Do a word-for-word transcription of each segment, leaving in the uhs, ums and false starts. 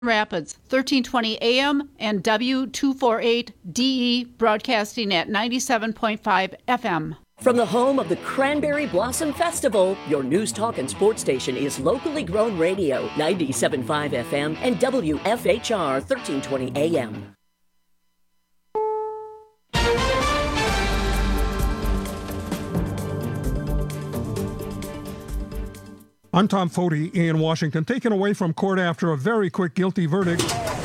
Rapids, thirteen twenty A M and W two forty-eight D E, broadcasting at ninety-seven point five F M. From the home of the Cranberry Blossom Festival, your news, talk, and sports station is locally grown radio, ninety-seven point five F M and W F H R, thirteen twenty A M. I'm Tom Foti in Washington, taken away from court after a very quick guilty verdict.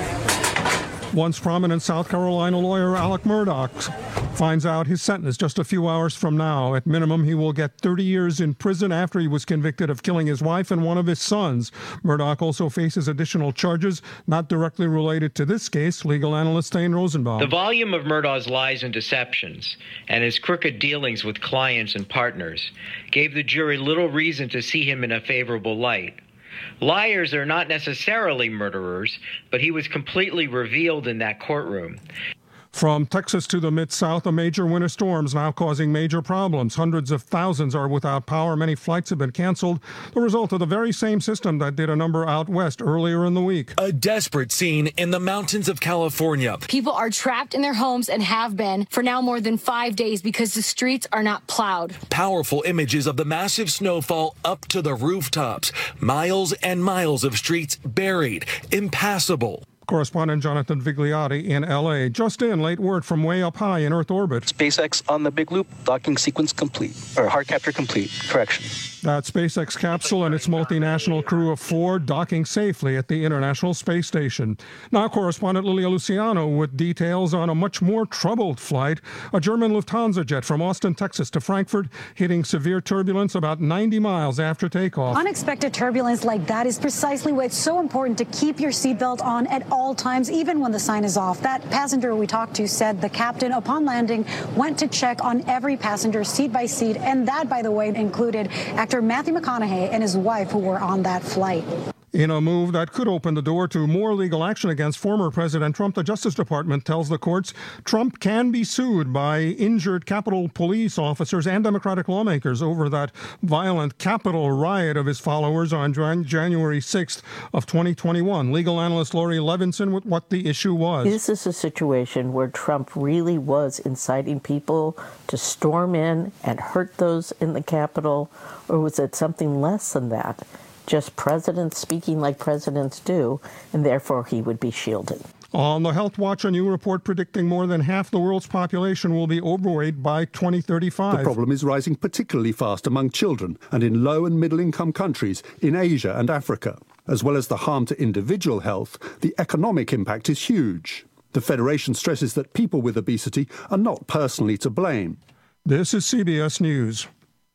Once prominent South Carolina lawyer Alec Murdaugh finds out his sentence just a few hours from now. At minimum, he will get thirty years in prison after he was convicted of killing his wife and one of his sons. Murdaugh also faces additional charges not directly related to this case. Legal analyst Thane Rosenbaum. The volume of Murdaugh's lies and deceptions and his crooked dealings with clients and partners gave the jury little reason to see him in a favorable light. Liars are not necessarily murderers, but he was completely revealed in that courtroom. From Texas to the Mid-South, a major winter storm is now causing major problems. Hundreds of thousands are without power. Many flights have been canceled, the result of the very same system that did a number out west earlier in the week. A desperate scene in the mountains of California. People are trapped in their homes and have been for now more than five days because the streets are not plowed. Powerful images of the massive snowfall up to the rooftops. Miles and miles of streets buried, impassable. Correspondent Jonathan Vigliotti in L A. Just in, late word from way up high in Earth orbit. SpaceX on the big loop, docking sequence complete, or hard capture complete, correction. That SpaceX capsule and its multinational crew of four docking safely at the International Space Station. Now correspondent Lilia Luciano with details on a much more troubled flight. A German Lufthansa jet from Austin, Texas to Frankfurt hitting severe turbulence about ninety miles after takeoff. Unexpected turbulence like that is precisely why it's so important to keep your seatbelt on at all times, even when the sign is off. That passenger we talked to said the captain, upon landing, went to check on every passenger seat by seat, and that, by the way, included actor Matthew McConaughey and his wife who were on that flight. In a move that could open the door to more legal action against former President Trump, the Justice Department tells the courts Trump can be sued by injured Capitol Police officers and Democratic lawmakers over that violent Capitol riot of his followers on Jan- January sixth of twenty twenty-one. Legal analyst Lori Levinson with what the issue was. Is this a situation where Trump really was inciting people to storm in and hurt those in the Capitol, or was it something less than that? Just presidents speaking like presidents do, and therefore he would be shielded. On the Health Watch, a new report predicting more than half the world's population will be overweight by twenty thirty-five. The problem is rising particularly fast among children and in low and middle-income countries in Asia and Africa. As well as the harm to individual health, the economic impact is huge. The Federation stresses that people with obesity are not personally to blame. This is C B S News.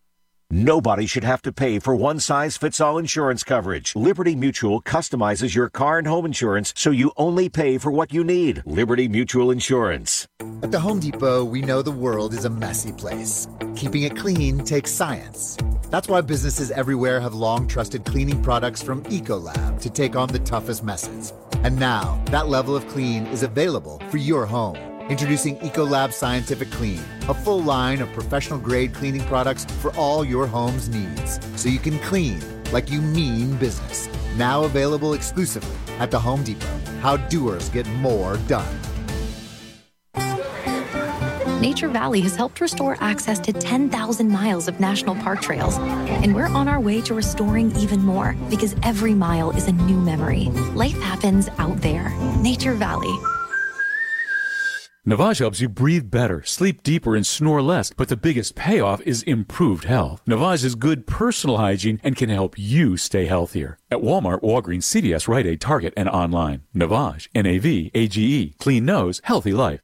Nobody should have to pay for one-size-fits-all insurance coverage. Liberty Mutual customizes your car and home insurance so you only pay for what you need. Liberty Mutual Insurance. At the Home Depot, we know the world is a messy place. Keeping it clean takes science. That's why businesses everywhere have long trusted cleaning products from Ecolab to take on the toughest messes. And now, that level of clean is available for your home. Introducing Ecolab Scientific Clean, a full line of professional-grade cleaning products for all your home's needs, so you can clean like you mean business. Now available exclusively at the Home Depot. How doers get more done. Nature Valley has helped restore access to ten thousand miles of national park trails, and we're on our way to restoring even more, because every mile is a new memory. Life happens out there. Nature Valley. Navage helps you breathe better, sleep deeper, and snore less, but the biggest payoff is improved health. Navage is good personal hygiene and can help you stay healthier. At Walmart, Walgreens, C V S, Rite Aid, Target, and online. Navage, N A V A G E. Clean nose, healthy life.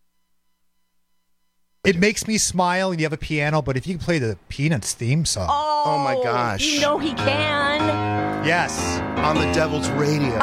It makes me smile, and you have a piano, but if you can play the Peanuts theme song. Oh, oh my gosh. You know he can. Yes. On the Devil's Radio.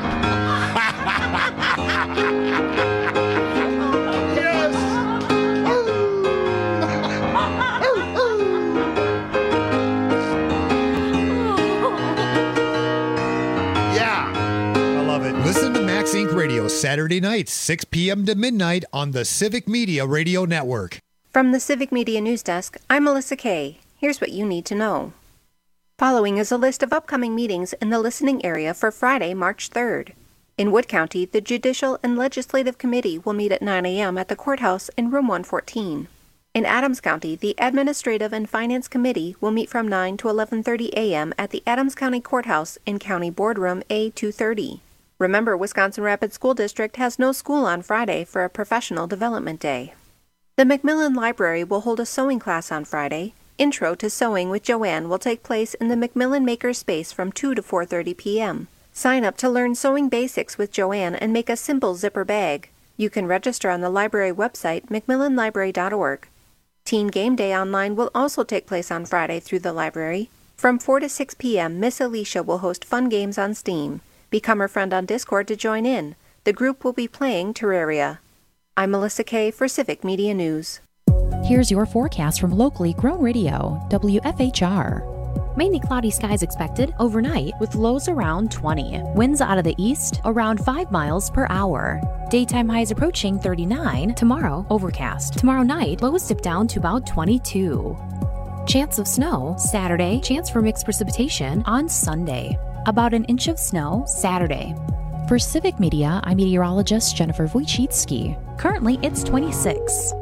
Listen to Max Incorporated. Radio Saturday nights, six p.m. to midnight on the Civic Media Radio Network. From the Civic Media News Desk, I'm Melissa Kay. Here's what you need to know. Following is a list of upcoming meetings in the listening area for Friday, March third. In Wood County, the Judicial and Legislative Committee will meet at nine a.m. at the courthouse in room one fourteen. In Adams County, the Administrative and Finance Committee will meet from nine to eleven thirty a.m. at the Adams County Courthouse in County Boardroom A two thirty. Remember, Wisconsin Rapids School District has no school on Friday for a professional development day. The Macmillan Library will hold a sewing class on Friday. Intro to Sewing with Joanne will take place in the Macmillan Maker Space from two to four thirty p.m. Sign up to learn sewing basics with Joanne and make a simple zipper bag. You can register on the library website, macmillan library dot org. Teen Game Day Online will also take place on Friday through the library. From four to six p.m., Miss Alicia will host fun games on Steam. Become her friend on Discord to join in. The group will be playing Terraria. I'm Melissa Kay for Civic Media News. Here's your forecast from locally grown radio, W F H R. Mainly cloudy skies expected overnight with lows around twenty. Winds out of the east around five miles per hour. Daytime highs approaching thirty-nine. Tomorrow, overcast. Tomorrow night, lows dip down to about twenty-two. Chance of snow Saturday. Chance for mixed precipitation on Sunday. About an inch of snow Saturday. For Civic Media, I'm meteorologist Jennifer Wojcicki. Currently, it's twenty-six.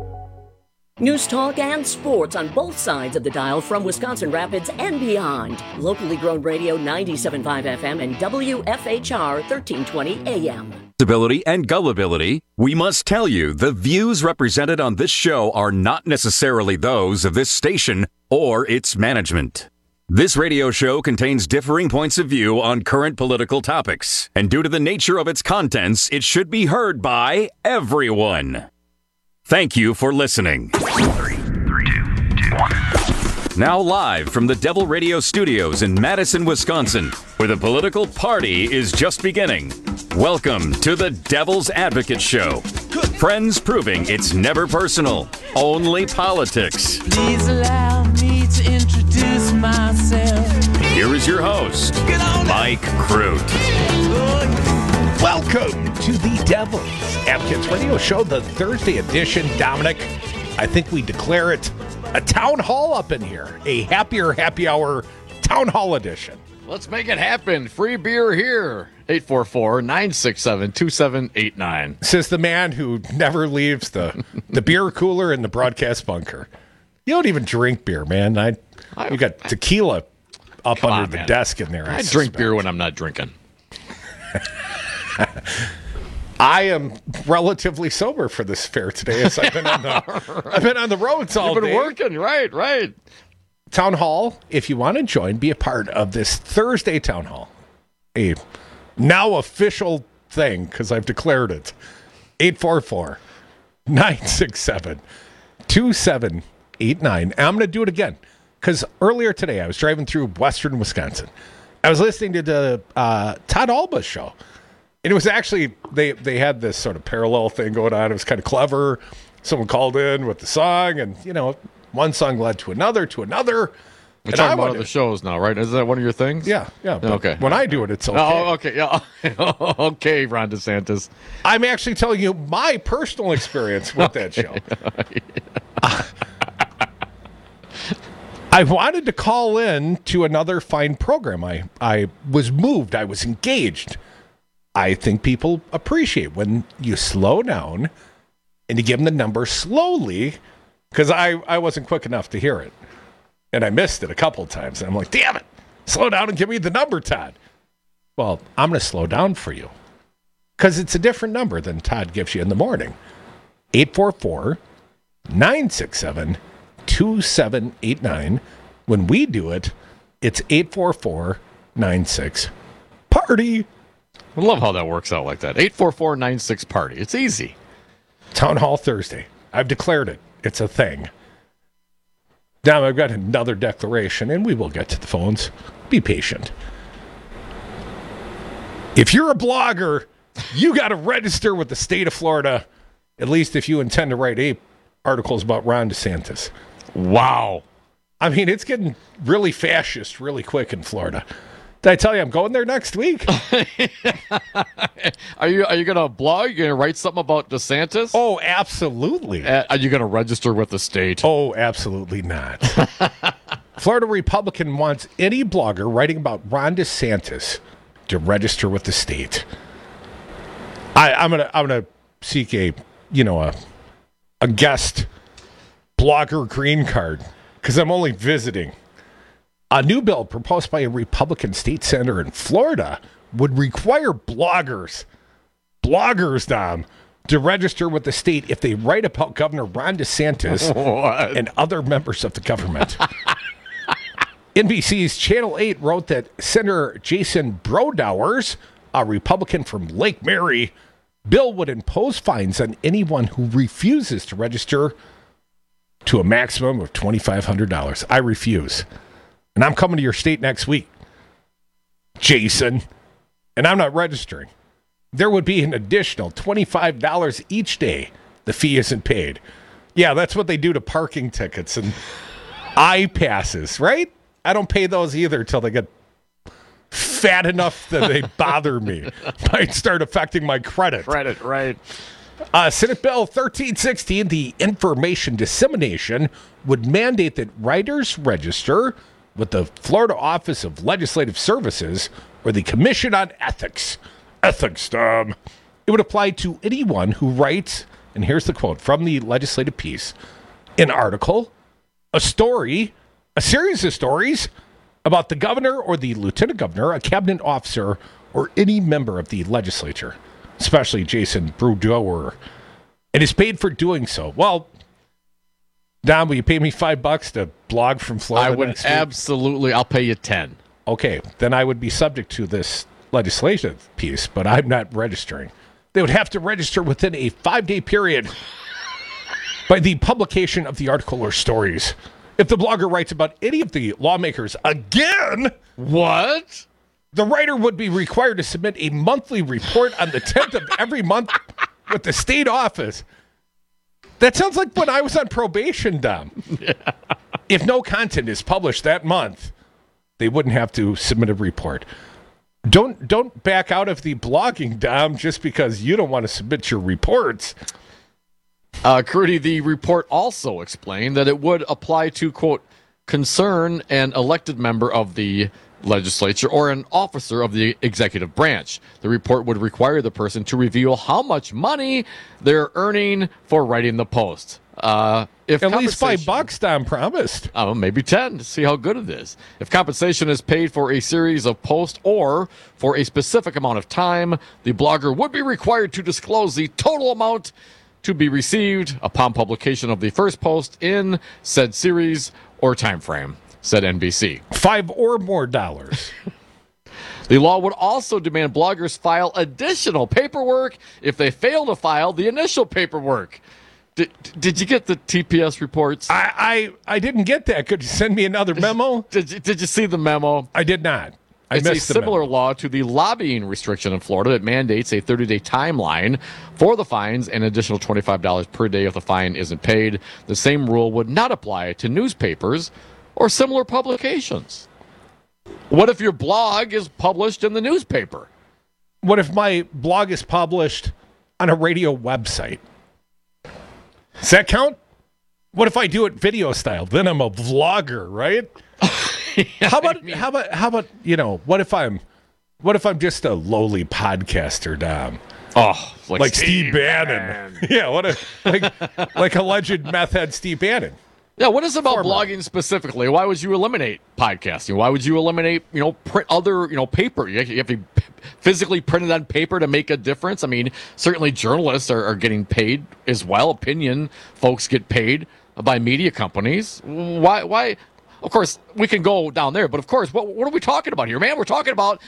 News talk and sports on both sides of the dial from Wisconsin Rapids and beyond. Locally grown radio ninety-seven point five F M and W F H R thirteen twenty A M. Ability and gullibility, we must tell you the views represented on this show are not necessarily those of this station or its management. This radio show contains differing points of view on current political topics, and due to the nature of its contents, it should be heard by everyone. Thank you for listening. Three, three, two, two, one. Now live from the Devil Radio Studios in Madison, Wisconsin, where the political party is just beginning. Welcome to the Devil's Advocate Show. Friends proving it's never personal, only politics. Please allow me to introduce myself. Here is your host, Mike Crute. Welcome to the Devil's Advocates Radio Show, the Thursday edition. Dominic, I think we declare it a town hall up in here. A happier happy hour town hall edition. Let's make it happen. Free beer here. eight four four, nine six seven, two seven eight nine. Says the man who never leaves the, the beer cooler in the broadcast bunker. You don't even drink beer, man. I, I You got tequila up Come under on, the man. desk in there. I, I drink suspect. beer when I'm not drinking. I am relatively sober for this fair today, as I've been on the I've been on the roads all You've been day. working, right, right. Town Hall, if you want to join, be a part of this Thursday Town Hall. A now official thing, because I've declared it. eight four four, nine six seven, two seven eight nine. And I'm going to do it again, because earlier today I was driving through western Wisconsin. I was listening to the uh, Todd Alba show. And it was actually, they, they had this sort of parallel thing going on. It was kind of clever. Someone called in with the song, and, you know, one song led to another, to another. We're talking about other shows now, right? Is that one of your things? Yeah, yeah. but Okay. When I do it, it's okay. Oh, okay. Yeah. Okay, Ron DeSantis. I'm actually telling you my personal experience with that show. I wanted to call in to another fine program. I, I was moved. I was engaged. I think people appreciate when you slow down and you give them the number slowly, because I, I wasn't quick enough to hear it. And I missed it a couple of times. And I'm like, damn it, slow down and give me the number, Todd. Well, I'm going to slow down for you, because it's a different number than Todd gives you in the morning. eight four four, nine six seven, two seven eight nine. When we do it, it's eight four four, nine six, party. I love how that works out like that. eight four four, nine six, party. It's easy. Town Hall Thursday. I've declared it. It's a thing. Now I've got another declaration, and we will get to the phones. Be patient. If you're a blogger, you got to register with the state of Florida, at least if you intend to write eight articles about Ron DeSantis. Wow. I mean, it's getting really fascist really quick in Florida. Did I tell you I'm going there next week? Are you are you going to blog? You going to write something about DeSantis? Oh, absolutely. Uh, are you going to register with the state? Oh, absolutely not. Florida Republican wants any blogger writing about Ron DeSantis to register with the state. I, I'm gonna I'm gonna seek a you know a a guest blogger green card because I'm only visiting. A new bill proposed by a Republican state senator in Florida would require bloggers, bloggers, Dom, to register with the state if they write about Governor Ron DeSantis What? and other members of the government. N B C's Channel eight wrote that Senator Jason Brodowers, a Republican from Lake Mary, bill would impose fines on anyone who refuses to register to a maximum of twenty-five hundred dollars. I refuse. And I'm coming to your state next week, Jason, and I'm not registering. There would be an additional twenty-five dollars each day the fee isn't paid. Yeah, that's what they do to parking tickets and I-passes, right? I don't pay those either till they get fat enough that they bother me. Might start affecting my credit. Credit, right. Uh, Senate Bill thirteen sixteen, the information dissemination, would mandate that writers register with the Florida Office of Legislative Services or the Commission on Ethics. Ethics, um, it would apply to anyone who writes, and here's the quote from the legislative piece, an article, a story, a series of stories about the governor or the lieutenant governor, a cabinet officer, or any member of the legislature, especially Jason Brodowers, and is paid for doing so. Well, Don, will you pay me five bucks to blog from Florida? I would next week? absolutely. I'll pay you ten. Okay, then I would be subject to this legislative piece, but I'm not registering. They would have to register within a five-day period by the publication of the article or stories. If the blogger writes about any of the lawmakers again, what? The writer would be required to submit a monthly report on the tenth of every month with the state office. That sounds like when I was on probation, Dom. Yeah. If no content is published that month, they wouldn't have to submit a report. Don't don't back out of the blogging, Dom, just because you don't want to submit your reports. Uh, Crudy, the report also explained that it would apply to, quote, concern an elected member of the legislature or an officer of the executive branch. The report would require the person to reveal how much money they're earning for writing the post. Uh, if At least five bucks, Don promised. Oh, maybe ten to see how good it is. If compensation is paid for a series of posts or for a specific amount of time, the blogger would be required to disclose the total amount to be received upon publication of the first post in said series or time frame, said N B C. Five or more dollars. The law would also demand bloggers file additional paperwork if they fail to file the initial paperwork. Did, did you get the T P S reports? I, I, I didn't get that. Could you send me another memo? Did you, did you see the memo? I did not. I it's a missed the similar memo. law to the lobbying restriction in Florida that mandates a thirty-day timeline for the fines and an additional twenty-five dollars per day if the fine isn't paid. The same rule would not apply to newspapers or similar publications. What if your blog is published in the newspaper? What if my blog is published on a radio website? Does that count? What if I do it video style? Then I'm a vlogger, right? Yeah, how about I mean, how about how about you know what if I'm what if I'm just a lowly podcaster, Dom? Oh, like, like Steve, Steve Bannon. Bannon. Yeah, what a like like alleged meth head Steve Bannon. Yeah, what is it about Former. blogging specifically? Why would you eliminate podcasting? Why would you eliminate, you know, print other, you know, paper? You have to physically print it on paper to make a difference. I mean, certainly journalists are, are getting paid as well. Opinion folks get paid by media companies. Why? Why? Of course, we can go down there, but of course, what, what are we talking about here, man? We're talking about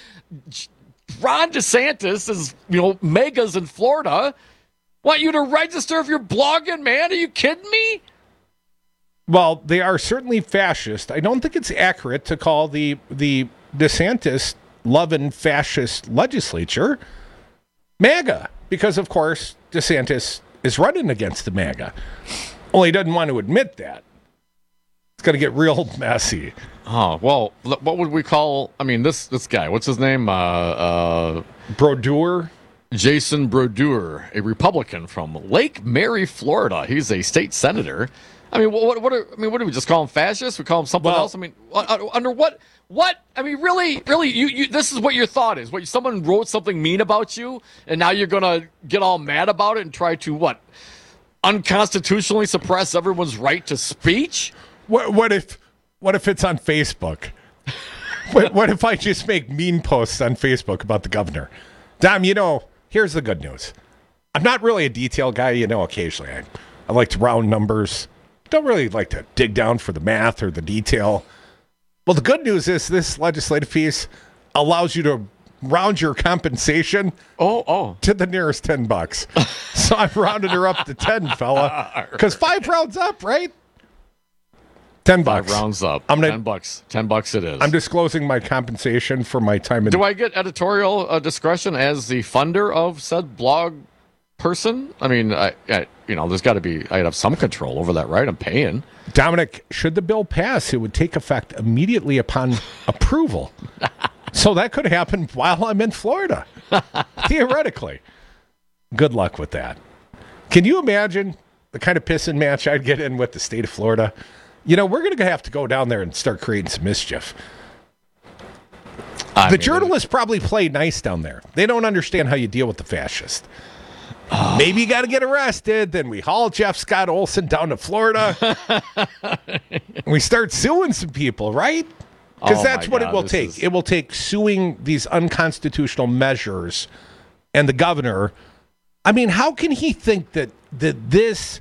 Ron DeSantis is, you know, megas in Florida. Want you to register if you're blogging, man? Are you kidding me? Well, they are certainly fascist. I don't think it's accurate to call the the DeSantis loving fascist legislature MAGA, because of course DeSantis is running against the MAGA. Only he doesn't want to admit that. It's going to get real messy. Oh, well, what would we call, I mean, this this guy, what's his name? Uh, uh, Brodeur? Jason Brodeur, a Republican from Lake Mary, Florida. He's a state senator. I mean, what, what are, I mean, what do we just call him fascist? We call him something well, else? I mean, under what What? I mean, really, really, you, you this is what your thought is. What, someone wrote something mean about you, and now you're going to get all mad about it and try to, what, unconstitutionally suppress everyone's right to speech? What, what if what if it's on Facebook? what, what if I just make mean posts on Facebook about the governor? Dom, you know, here's the good news. I'm not really a detail guy. You know, occasionally I, I like to round numbers. Don't really like to dig down for the math or the detail. Well, the good news is this legislative piece allows you to round your compensation oh, oh. to the nearest ten bucks. So I've rounded her up to ten, fella. Because five rounds up, right? ten bucks. Five rounds up. I'm gonna, ten bucks. ten bucks it is. I'm disclosing my compensation for my time in... Do I get editorial uh, discretion as the funder of said blog person? I mean, I, I you know, there's got to be... I'd have some control over that, right? I'm paying. Dominic, should the bill pass, it would take effect immediately upon approval. So that could happen while I'm in Florida, theoretically. Good luck with that. Can you imagine the kind of pissing match I'd get in with the state of Florida? You know, we're going to have to go down there and start creating some mischief. I the mean, journalists probably play nice down there. They don't understand how you deal with the fascist. Oh. Maybe you got to get arrested. Then we haul Jeff Scott Olson down to Florida. We start suing some people, right? Because oh that's what God, it will take. Is... It will take suing these unconstitutional measures and the governor. I mean, how can he think that, that this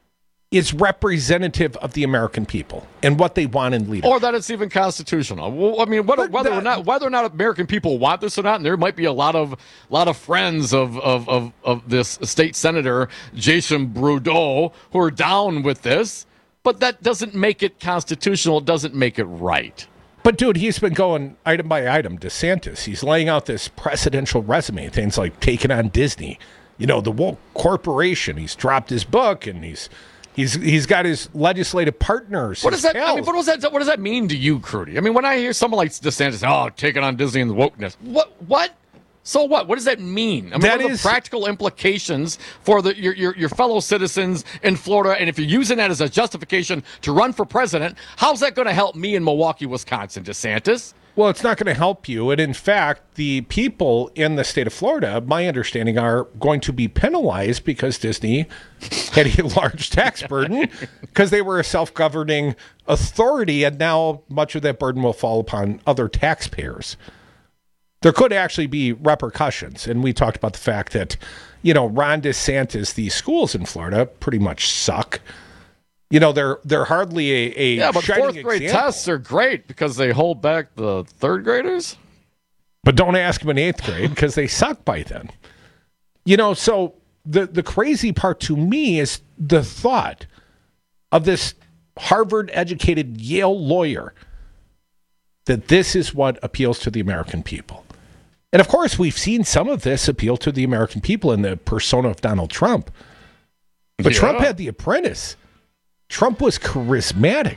is representative of the American people and what they want in leaders? Or that it's even constitutional? Well, I mean, whether, whether, that, or not, whether or not American people want this or not, and there might be a lot of lot of friends of, of, of, of this state senator, Jason Brudeau, who are down with this, but that doesn't make it constitutional. It doesn't make it right. But, dude, he's been going item by item. DeSantis, he's laying out this presidential resume, things like taking on Disney, you know, the woke corporation. He's dropped his book, and he's he's he's got his legislative partners. What does that? I mean, what does that? What does that mean to you, Crudy? I mean, when I hear someone like DeSantis, oh, taking on Disney and the wokeness, what what? So what? What does that mean? I mean, that what are is, the practical implications for the, your, your your fellow citizens in Florida? And if you're using that as a justification to run for president, how's that going to help me in Milwaukee, Wisconsin, DeSantis? Well, it's not going to help you. And in fact, the people in the state of Florida, my understanding, are going to be penalized because Disney had a large tax burden because they were a self-governing authority. And now much of that burden will fall upon other taxpayers. There could actually be repercussions. And we talked about the fact that, you know, Ron DeSantis, the schools in Florida pretty much suck. You know, they're they're hardly a, a yeah, but shining fourth grade example. Tests are great because they hold back the third graders. But don't ask them in eighth grade because they suck by then. You know, so the, the crazy part to me is the thought of this Harvard-educated Yale lawyer that this is what appeals to the American people. And of course, we've seen some of this appeal to the American people in the persona of Donald Trump. But yeah. Trump had The Apprentice. Trump was charismatic.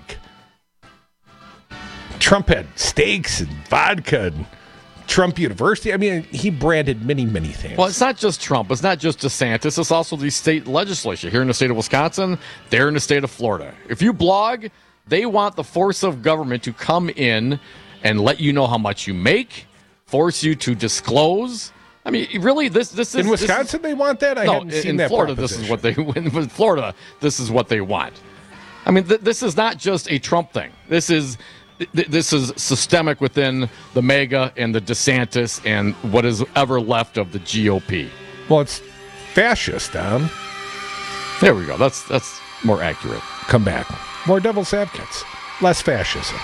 Trump had steaks and vodka and Trump University. I mean, he branded many, many things. Well, it's not just Trump. It's not just DeSantis. It's also the state legislature here in the state of Wisconsin. They're in the state of Florida. If you blog, they want the force of government to come in and let you know how much you make, force you to disclose. I mean, really, this this is in Wisconsin. This is, they want that. I no, haven't seen in that Florida. This is what they in Florida. This is what they want. I mean, th- this is not just a Trump thing. This is th- this is systemic within the MAGA and the DeSantis and what is ever left of the G O P. Well, it's fascist, Dom. There we go. That's that's more accurate. Come back. More devil's advocates. Less fascism.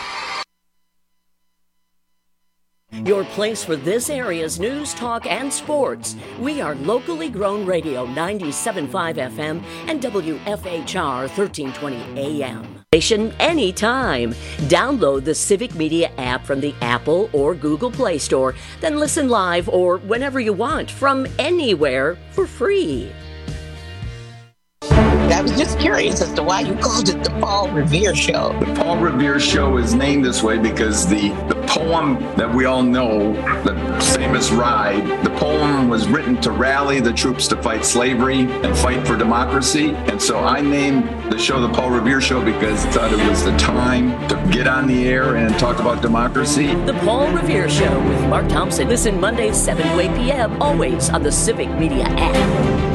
Your place for this area's news, talk, and sports. We are locally grown radio ninety-seven point five F M and W F H R thirteen twenty A M. Station anytime. Download the Civic Media app from the Apple or Google Play Store, then listen live or whenever you want from anywhere for free. I was just curious as to why you called it the Paul Revere Show. The Paul Revere Show is named this way because the, the pole poem that we all know, the famous Ride, the poem was written to rally the troops to fight slavery and fight for democracy. And so I named the show The Paul Revere Show because I thought it was the time to get on the air and talk about democracy. The Paul Revere Show with Mark Thompson. Listen Mondays, seven to eight p.m., always on the Civic Media app.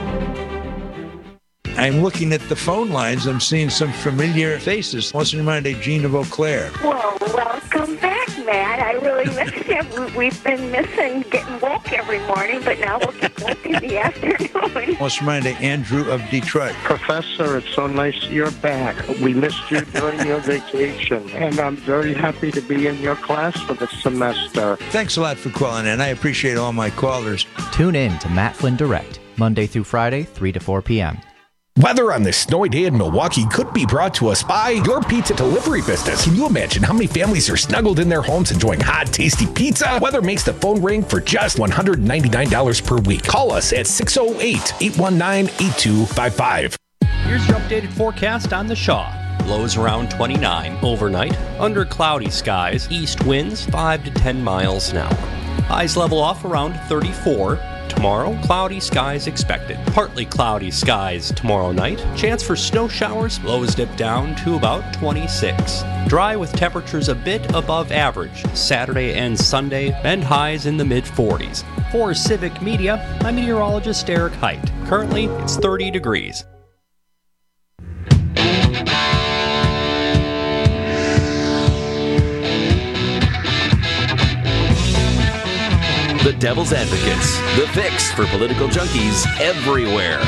I'm looking at the phone lines. I'm seeing some familiar faces. What's in mind, Gene of Eau Claire? Well, welcome back, Matt. I really miss you. We've been missing getting woke every morning, but now we'll get woke in the afternoon. What's in mind, Andrew of Detroit? Professor, it's so nice you're back. We missed you during your vacation, and I'm very happy to be in your class for the semester. Thanks a lot for calling in. I appreciate all my callers. Tune in to Matt Flynn Direct, Monday through Friday, three to four p.m. Weather on this snowy day in Milwaukee could be brought to us by your pizza delivery business. Can you imagine how many families are snuggled in their homes enjoying hot, tasty pizza? Weather makes the phone ring for just one hundred ninety-nine dollars per week. Call us at six oh eight, eight one nine, eight two five five. Here's your updated forecast on the Shaw. Lows around twenty-nine overnight, under cloudy skies, east winds five to ten miles an hour. Highs level off around thirty-four. Tomorrow, cloudy skies expected. Partly cloudy skies tomorrow night. Chance for snow showers. Lows dip down to about twenty-six. Dry with temperatures a bit above average. Saturday and Sunday, and highs in the mid forties. For Civic Media, I'm meteorologist Eric Height. Currently, it's thirty degrees. The Devil's Advocates, the fix for political junkies everywhere.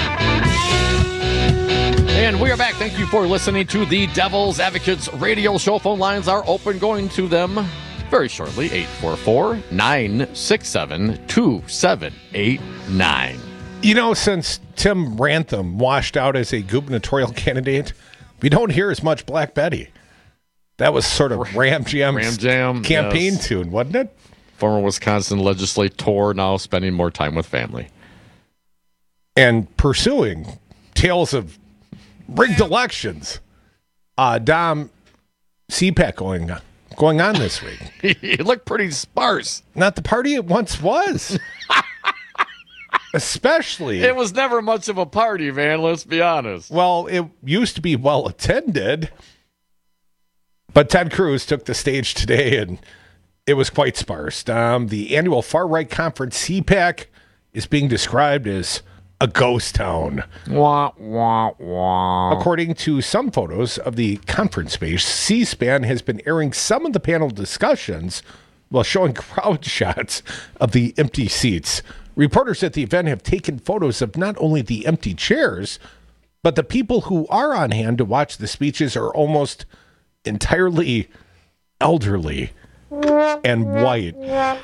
And we are back. Thank you for listening to the Devil's Advocates radio show. Phone lines are open, going to them very shortly. eight four four, nine six seven, two seven eight nine. You know, since Tim Rantham washed out as a gubernatorial candidate, we don't hear as much Black Betty. That was sort of Ram Jam's Ram Jam, campaign yes. tune, wasn't it? Former Wisconsin legislator, now spending more time with family. And pursuing tales of rigged elections. Uh, Dom, C PAC going, going on this week. It looked pretty sparse. Not the party it once was. Especially. It was never much of a party, man, let's be honest. Well, it used to be well attended. But Ted Cruz took the stage today and it was quite sparse. Um, the annual far-right conference, C PAC, is being described as a ghost town. Wah, wah, wah. According to some photos of the conference space, C-SPAN has been airing some of the panel discussions while showing crowd shots of the empty seats. Reporters at the event have taken photos of not only the empty chairs, but the people who are on hand to watch the speeches are almost entirely elderly and white.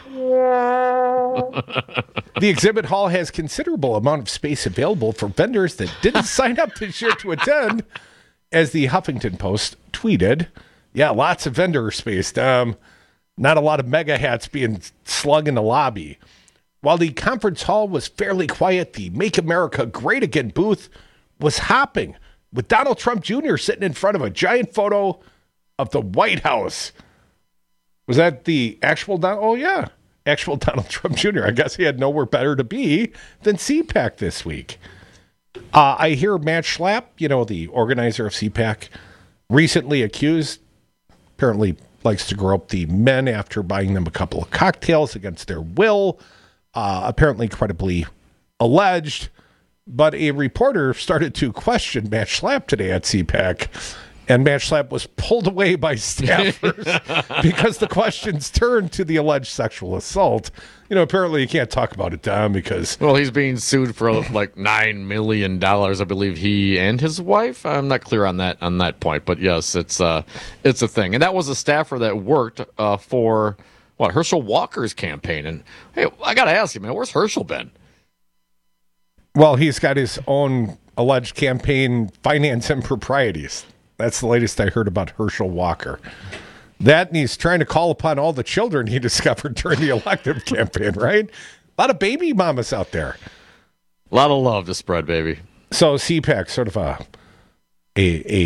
The exhibit hall has considerable amount of space available for vendors that didn't sign up this year to attend, as the Huffington Post tweeted. Yeah, lots of vendor space. Um, not a lot of mega hats being slung in the lobby. While the conference hall was fairly quiet, the Make America Great Again booth was hopping, with Donald Trump Junior sitting in front of a giant photo of the White House. Was that the actual Donald? Oh, yeah. Actual Donald Trump Junior I guess he had nowhere better to be than C PAC this week. Uh, I hear Matt Schlapp, you know, the organizer of C PAC, recently accused, apparently likes to grow up the men after buying them a couple of cocktails against their will, uh, apparently credibly alleged. But a reporter started to question Matt Schlapp today at C PAC. And Matt Schlapp was pulled away by staffers because the questions turned to the alleged sexual assault. You know, apparently you can't talk about it, Tom, because... Well, he's being sued for like nine million dollars, I believe, he and his wife. I'm not clear on that on that point, but yes, it's, uh, it's a thing. And that was a staffer that worked uh, for, what, Herschel Walker's campaign. And, hey, I got to ask you, man, where's Herschel been? Well, he's got his own alleged campaign finance improprieties. That's the latest I heard about Herschel Walker. That, and he's trying to call upon all the children he discovered during the elective campaign, right? A lot of baby mamas out there. A lot of love to spread, baby. So C PAC, sort of a, a, a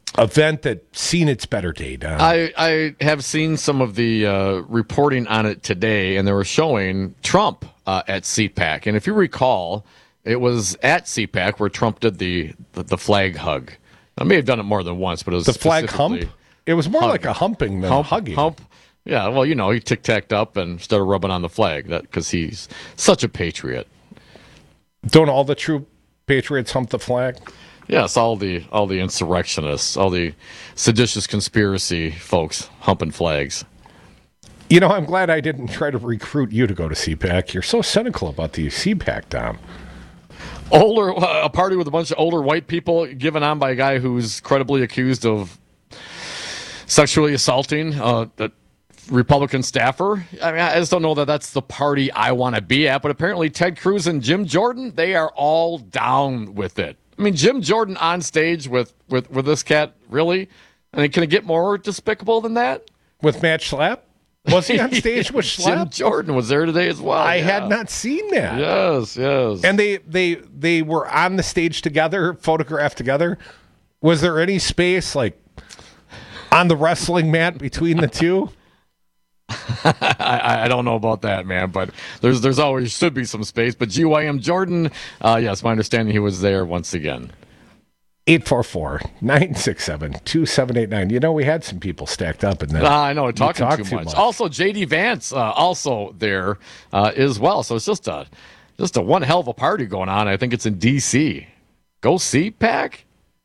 event that's seen its better day, Don. I, I have seen some of the uh, reporting on it today, and they were showing Trump uh, at C PAC. And if you recall, it was at C PAC where Trump did the, the, the flag hug. I may have done it more than once, but it was the flag hump? It was more hug. like a humping than hump, a hugging. Hump. Yeah, well, you know, he tic-tacked up and started rubbing on the flag because he's such a patriot. Don't all the true patriots hump the flag? Yes, all the all the insurrectionists, all the seditious conspiracy folks humping flags. You know, I'm glad I didn't try to recruit you to go to C PAC. You're so cynical about the C PAC, Tom. Older, a party with a bunch of older white people given on by a guy who's credibly accused of sexually assaulting uh, a Republican staffer. I mean, I just don't know that that's the party I want to be at, but apparently Ted Cruz and Jim Jordan, they are all down with it. I mean, Jim Jordan on stage with, with, with this cat, really? I mean, can it get more despicable than that? With Matt Schlapp? Was he on stage with Schlapp? Jim Jordan was there today as well. I yeah. had not seen that. Yes, yes. And they, they, they were on the stage together, photographed together. Was there any space, like, on the wrestling mat between the two? I, I don't know about that, man, but there's there's always should be some space. But G Y M Jordan, uh, yes, my understanding he was there once again. eight four four, nine six seven, two seven eight nine. You know, we had some people stacked up in that. Uh, I know, talking talk too, too much. much. Also, J D Vance, uh, also there uh, as well. So it's just a just a one hell of a party going on. I think it's in D C. Go C PAC.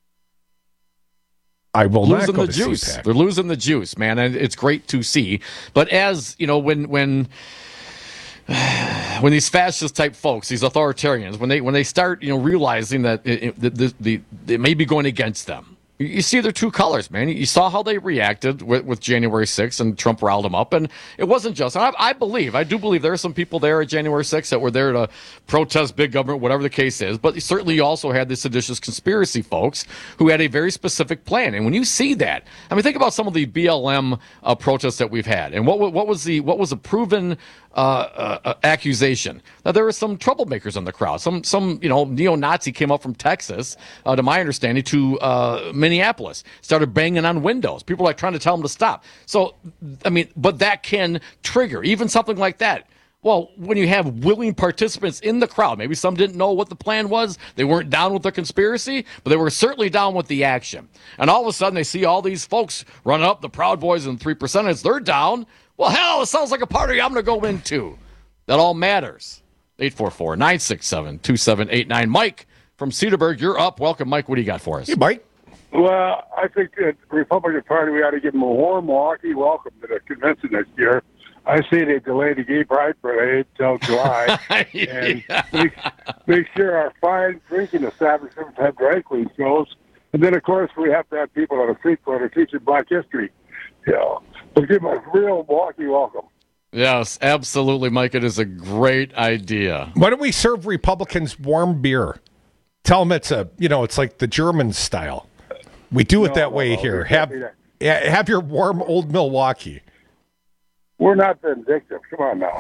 I will losing not go the to juice. C PAC. They're losing the juice, man, and it's great to see. But as you know, when when when these fascist type folks, these authoritarians, when they when they start, you know, realizing that it, it, the, the, the, it may be going against them. You see their true colors, man. You saw how they reacted with, with January sixth, and Trump riled them up. And it wasn't just, I, I believe, I do believe there are some people there at January sixth that were there to protest big government, whatever the case is. But certainly you also had the seditious conspiracy folks who had a very specific plan. And when you see that, I mean, think about some of the B L M uh, protests that we've had. And what what was the what was a proven Uh, uh, accusation? Now, there were some troublemakers in the crowd. Some, some you know, neo-Nazi came up from Texas, uh, to my understanding, to uh, Minneapolis, started banging on windows. People are like trying to tell them to stop. So, I mean, but that can trigger even something like that. Well, when you have willing participants in the crowd, maybe some didn't know what the plan was. They weren't down with the conspiracy, but they were certainly down with the action. And all of a sudden, they see all these folks running up, the Proud Boys and Three Percenters, they're down. Well, hell, it sounds like a party I'm going to go into. That all matters. eight four four, nine six seven, two seven eight nine. Mike from Cedarburg, you're up. Welcome, Mike. What do you got for us? Hey, Mike. Well, I think the Republican Party, we ought to give them a warm Milwaukee welcome to the convention next year. I say they delay the Gay Pride Parade till July. And make, make sure our fine drinking establishments have drag queen shows. And then, of course, we have to have people on the street corner teaching black history. You know. But give them a real Milwaukee welcome. Yes, absolutely, Mike. It is a great idea. Why don't we serve Republicans warm beer? Tell them it's a, you know, it's like the German style. We do it no, that way no, no, here. Have yeah, have your warm old Milwaukee. We're not vindictive. Come on now.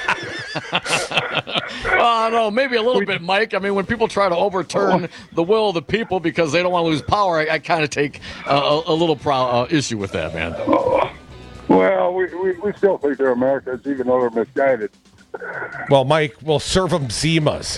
Oh, no, maybe a little bit, Mike. I mean, when people try to overturn the will of the people because they don't want to lose power, I, I kind of take uh, a, a little pro- uh, issue with that, man. Well, we, we, we still think they're Americans, even though they're misguided. Well, Mike, we'll serve them Zimas.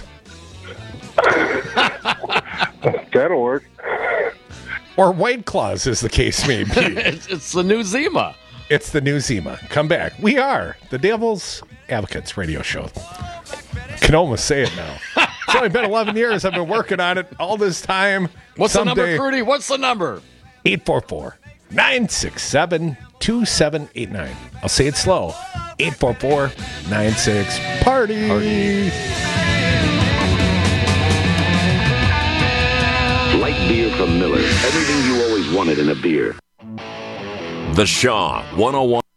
That'll work. Or White Claws, as the case may be. it's, it's the new Zima. It's the new Zima. Come back. We are the Devil's Advocates radio show. Can almost say it now. It's only been eleven years. I've been working on it all this time. What's Someday, the number, Crudy? What's the number? eight four four, nine six seven, two seven eight nine. I'll say it slow. eight four four, nine six, party. Party. Light beer from Miller. Everything you always wanted in a beer. The Shaw one oh one.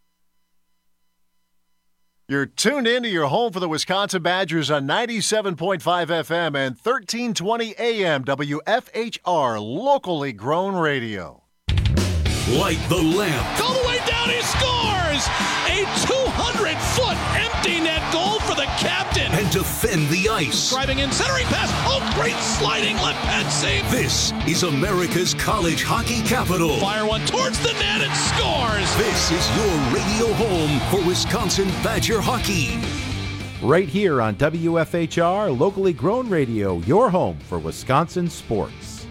You're tuned in to your home for the Wisconsin Badgers on ninety-seven point five F M and thirteen twenty A M W F H R, locally grown radio. Light the lamp. All the way down, he scores! A two hundred foot empty empty net goal for the captain. And defend the ice. Driving in, centering pass. Oh, great sliding left-hand save. This is America's college hockey capital. Fire one towards the net and scores. This is your radio home for Wisconsin Badger hockey. Right here on W F H R, locally grown radio, your home for Wisconsin sports.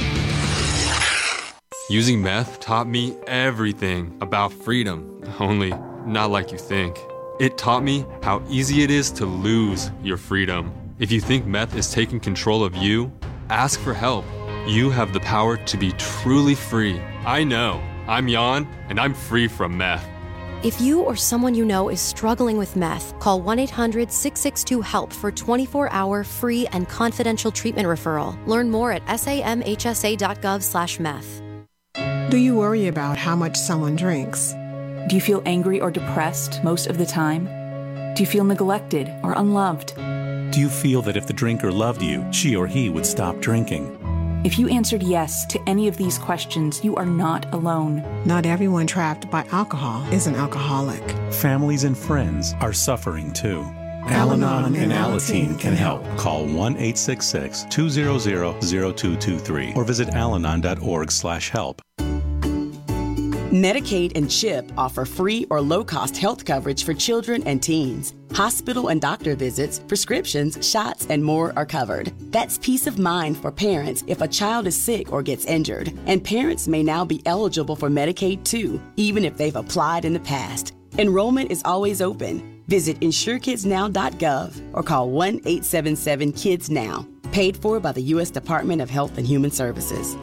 Using meth taught me everything about freedom, only not like you think. It taught me how easy it is to lose your freedom. If you think meth is taking control of you, ask for help. You have the power to be truly free. I know. I'm Jan, and I'm free from meth. If you or someone you know is struggling with meth, call one eight hundred six six two HELP for twenty-four hour free and confidential treatment referral. Learn more at samhsa.gov slash meth. Do you worry about how much someone drinks? Do you feel angry or depressed most of the time? Do you feel neglected or unloved? Do you feel that if the drinker loved you, she or he would stop drinking? If you answered yes to any of these questions, you are not alone. Not everyone trapped by alcohol is an alcoholic. Families and friends are suffering too. Al-Anon and Alateen can help. Call one eight six six two zero zero zero two two three or visit alanon dot org slash help. Medicaid and CHIP offer free or low-cost health coverage for children and teens. Hospital and doctor visits, prescriptions, shots, and more are covered. That's peace of mind for parents if a child is sick or gets injured. And parents may now be eligible for Medicaid too, even if they've applied in the past. Enrollment is always open. Visit insure kids now dot gov or call one eight seven seven kids now. Paid for by the U S Department of Health and Human Services.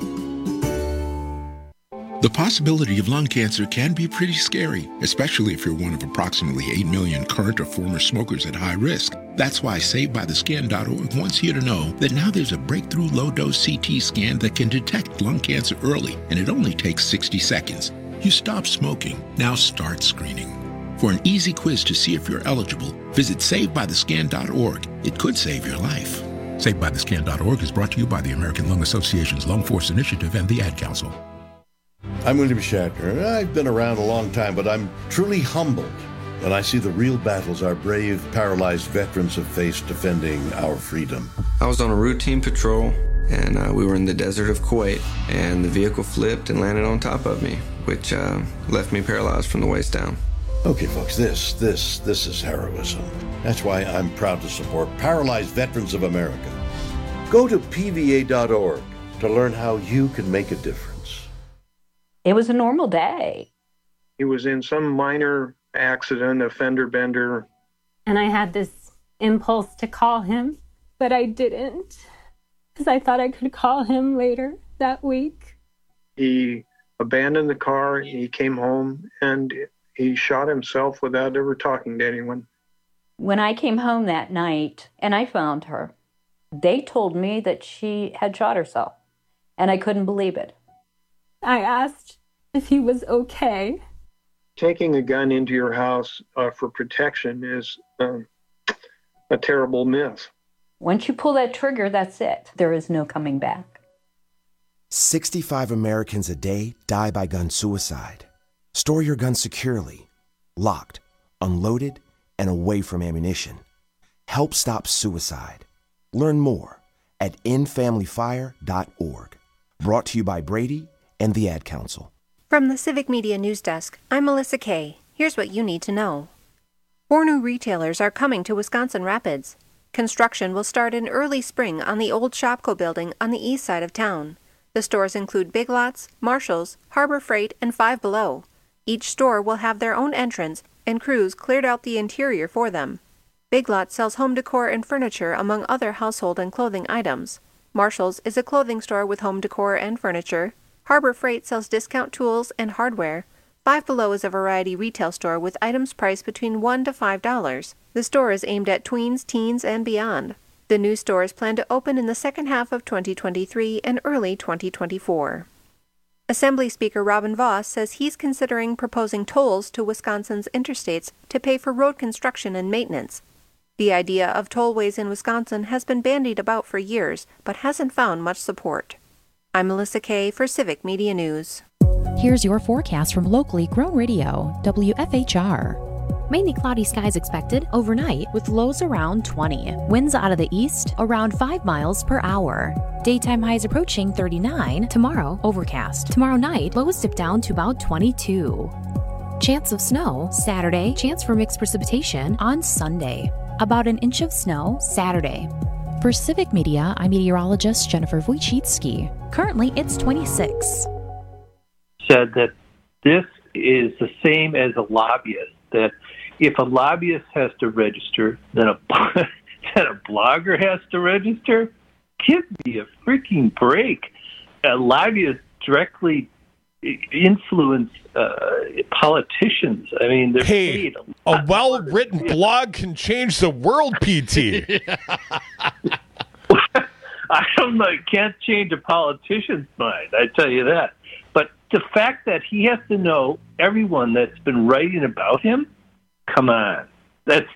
The possibility of lung cancer can be pretty scary, especially if you're one of approximately eight million current or former smokers at high risk. That's why Saved By The Scan dot org wants you to know that now there's a breakthrough low-dose C T scan that can detect lung cancer early, and it only takes sixty seconds. You stop smoking, now start screening. For an easy quiz to see if you're eligible, visit Saved By The Scan dot org. It could save your life. Saved By The Scan dot org is brought to you by the American Lung Association's Lung Force Initiative and the Ad Council. I'm William Shatner. I've been around a long time, but I'm truly humbled when I see the real battles our brave, paralyzed veterans have faced defending our freedom. I was on a routine patrol, and uh, we were in the desert of Kuwait, and the vehicle flipped and landed on top of me, which uh, left me paralyzed from the waist down. Okay, folks, this, this, this is heroism. That's why I'm proud to support Paralyzed Veterans of America. Go to P V A dot org to learn how you can make a difference. It was a normal day. He was in some minor accident, a fender bender. And I had this impulse to call him, but I didn't, because I thought I could call him later that week. He abandoned the car, he came home, and he shot himself without ever talking to anyone. When I came home that night and I found her, they told me that she had shot herself, and I couldn't believe it. I asked if he was okay. Taking a gun into your house uh, for protection is um, a terrible myth. Once you pull that trigger, that's it. There is no coming back. sixty-five Americans a day die by gun suicide. Store your gun securely, locked, unloaded, and away from ammunition. Help stop suicide. Learn more at end family fire dot org. Brought to you by Brady and the Ad Council. From the Civic Media News Desk, I'm Melissa Kay. Here's what you need to know. Four new retailers are coming to Wisconsin Rapids. Construction will start in early spring on the old Shopko building on the east side of town. The stores include Big Lots, Marshalls, Harbor Freight, and Five Below. Each store will have their own entrance, and crews cleared out the interior for them. Big Lots sells home decor and furniture among other household and clothing items. Marshalls is a clothing store with home decor and furniture. Harbor Freight sells discount tools and hardware. Five Below is a variety retail store with items priced between one to five dollars. The store is aimed at tweens, teens, and beyond. The new stores plan to open in the second half of twenty twenty-three and early twenty twenty-four. Assembly Speaker Robin Vos says he's considering proposing tolls to Wisconsin's interstates to pay for road construction and maintenance. The idea of tollways in Wisconsin has been bandied about for years, but hasn't found much support. I'm Melissa Kay for Civic Media News. Here's your forecast from locally grown radio, W F H R. Mainly cloudy skies expected overnight with lows around twenty. Winds out of the east around five miles per hour. Daytime highs approaching thirty-nine. Tomorrow, overcast. Tomorrow night, lows dip down to about twenty-two. Chance of snow Saturday. Chance for mixed precipitation on Sunday. About an inch of snow Saturday. For Civic Media, I'm meteorologist Jennifer Wojcicki. Currently, it's twenty-six. Said that this is the same as a lobbyist, that if a lobbyist has to register, then a, then a blogger has to register? Give me a freaking break. Uh, lobbyists directly influence uh, politicians. I mean, they're hey, paid. A, a well-written blog can change the world, P T. I don't know. It can't change a politician's mind, I tell you that. But the fact that he has to know everyone that's been writing about him, come on. That's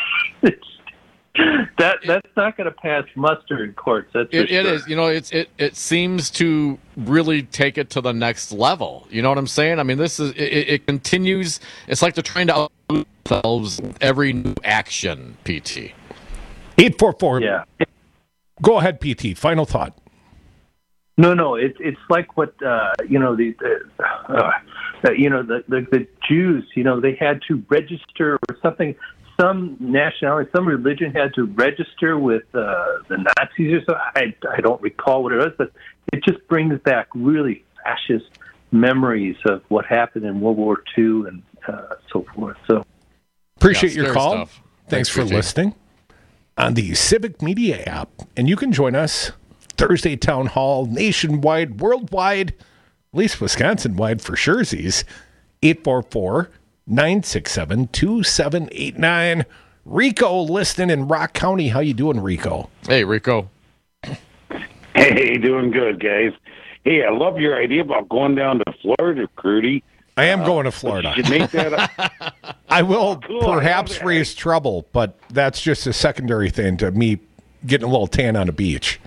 that that's not going to pass muster in courts. That's it, for it sure. is. You know, it's it. It seems to really take it to the next level. You know what I'm saying? I mean, this is it, it continues. It's like they're trying to out themselves every new action. P T eight four four. Yeah. Go ahead, P T. Final thought. No, no. It's it's like what uh, you know the uh, uh, you know the, the the Jews. You know, they had to register or something. Some nationality, some religion had to register with uh, the Nazis or something. I, I don't recall what it was, but it just brings back really fascist memories of what happened in World War Two and uh, so forth. So appreciate yeah, your call. Stuff. Thanks, Thanks for P T. listening on the Civic Media app, and you can join us Thursday Town Hall, nationwide, worldwide, at least Wisconsin-wide for surezies. eight four four, nine six seven, two seven eight nine. Rico listening in Rock County. How you doing, Rico? Hey, Rico. Hey, doing good, guys. Hey, I love your idea about going down to Florida, Crudy. I am uh, going to Florida. You should make that a- I will cool, perhaps I raise trouble, but that's just a secondary thing to me getting a little tan on the beach.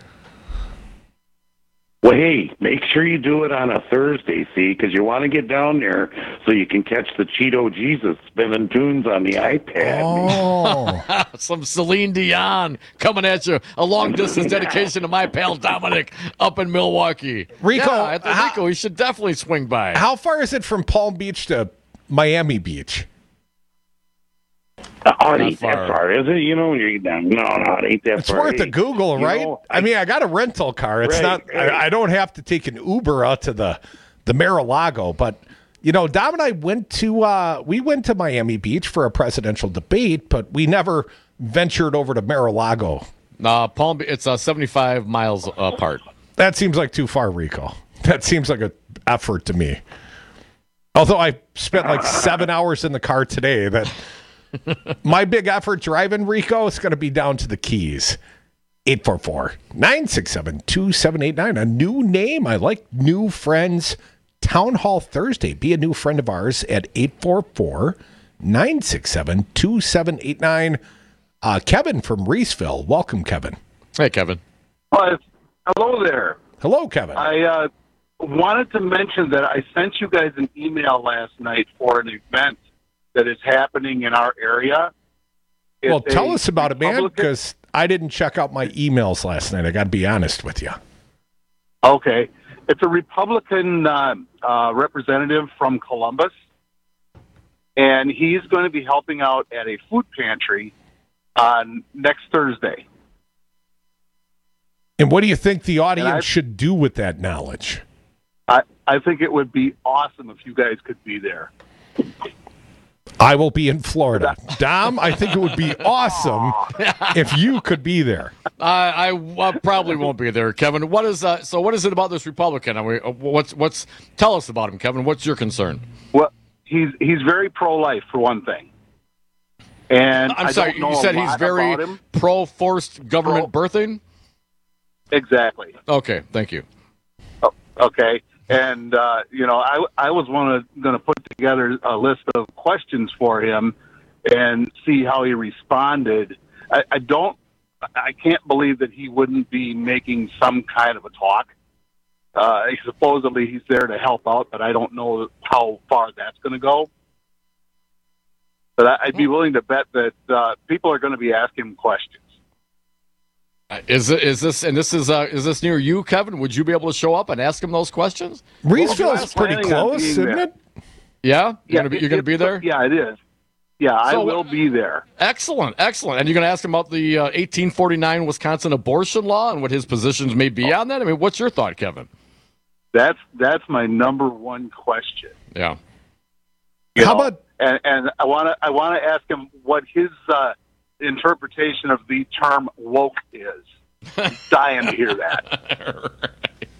Well, hey, make sure you do it on a Thursday, see, because you want to get down there so you can catch the Cheeto Jesus spinning tunes on the iPad. Oh. Some Celine Dion coming at you. A long-distance dedication to my pal Dominic up in Milwaukee. Rico, yeah, I think how, Rico, he should definitely swing by. How far is it from Palm Beach to Miami Beach? Oh, it ain't that far, is it? You know, you're down. No, no, it ain't that it's far. It's worth hey, a Google, right? Know, I mean, I got a rental car. It's right, not. right. I, I don't have to take an Uber out to the the Mar-a-Lago. But you know, Dom and I went to uh, we went to Miami Beach for a presidential debate, but we never ventured over to Mar-a-Lago. Uh, Palm Beach, it's uh, seventy-five miles apart. That seems like too far, Rico. That seems like an effort to me. Although I spent like seven hours in the car today, that. My big effort driving, Rico, is going to be down to the Keys. eight four four, nine six seven, two seven eight nine. A new name. I like new friends. Town Hall Thursday. Be a new friend of ours at eight four four, nine six seven, two seven eight nine. Uh, Kevin from Reeseville. Welcome, Kevin. Hey, Kevin. Uh, hello there. Hello, Kevin. I uh, wanted to mention that I sent you guys an email last night for an event that is happening in our area. It's well, tell us about Republican- it, man, because I didn't check out my emails last night. I got to be honest with you. Okay. It's a Republican uh, uh, representative from Columbus, and he's going to be helping out at a food pantry on next Thursday. And what do you think the audience I- should do with that knowledge? I, I think it would be awesome if you guys could be there. I will be in Florida. Dom, I think it would be awesome if you could be there. I, I, I probably won't be there, Kevin. What is uh, so? What is it about this Republican? I mean, what's what's? Tell us about him, Kevin. What's your concern? Well, he's he's very pro-life for one thing. And I'm I sorry, don't know you said a he's lot very about him. pro-forced government Pro- birthing. Exactly. Okay, thank you. Oh, okay. And, uh, you know, I, I was one going to put together a list of questions for him and see how he responded. I, I don't, I can't believe that he wouldn't be making some kind of a talk. Uh, supposedly he's there to help out, but I don't know how far that's going to go. but I, I'd be willing to bet that uh, people are going to be asking him questions. Is it, is this and this is uh, is this near you, Kevin? Would you be able to show up and ask him those questions? Reesville's pretty close, isn't there. it? Yeah, you're Yeah, gonna be, it- you're gonna be it's- there. Yeah, it is. Yeah, I So- will be there. Excellent, excellent. And you're going to ask him about the uh, eighteen forty-nine Wisconsin abortion law and what his positions may be on that. I mean, what's your thought, Kevin? That's that's my number one question. Yeah. You How know? about And, and I want to I want to ask him what his uh, interpretation of the term woke is. I'm dying to hear that.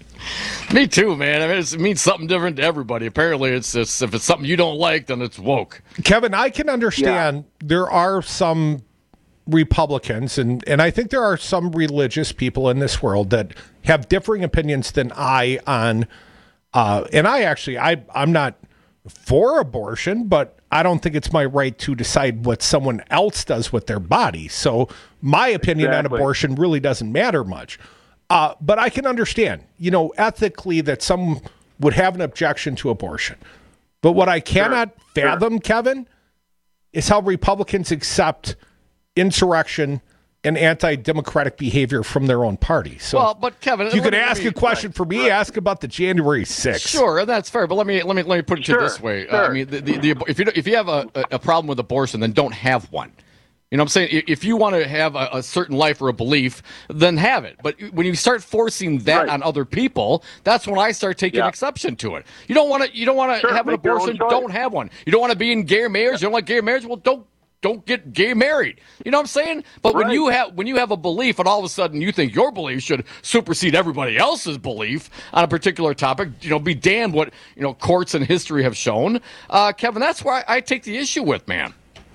Me too, man. I mean, it's, it means something different to everybody. Apparently, it's, it's if it's something you don't like, then it's woke. Kevin, I can understand there are some Republicans, and, and I think there are some religious people in this world that have differing opinions than I on, uh, and I actually, I, I'm not for abortion, but I don't think it's my right to decide what someone else does with their body. So my opinion Exactly. on abortion really doesn't matter much. Uh, but I can understand, you know, ethically that some would have an objection to abortion. But what I cannot Sure. fathom, Kevin, is how Republicans accept insurrection and anti-democratic behavior from their own party. So well, but Kevin, you could let me- ask a question for me, ask about the January sixth. Sure, and that's fair. But let me let me let me put it to you Sure, this way. Uh, I sure. mean, the, the, the, if you don't- if you have a, a problem with abortion, then don't have one. You know what I'm saying? I- If you want to have a, a certain life or a belief, then have it. But when you start forcing that Right. on other people, that's when I start taking Yeah. exception to it. You don't want to. You don't want to Sure, have an make your own abortion. choice. Don't have one. You don't want to be in gay marriage. You don't like gay marriage. Well, don't don't get gay married. You know what I'm saying? But when Right. you have when you have a belief, and all of a sudden you think your belief should supersede everybody else's belief on a particular topic, you know, be damned what you know courts and history have shown, uh, Kevin. That's where I, I take the issue with, man.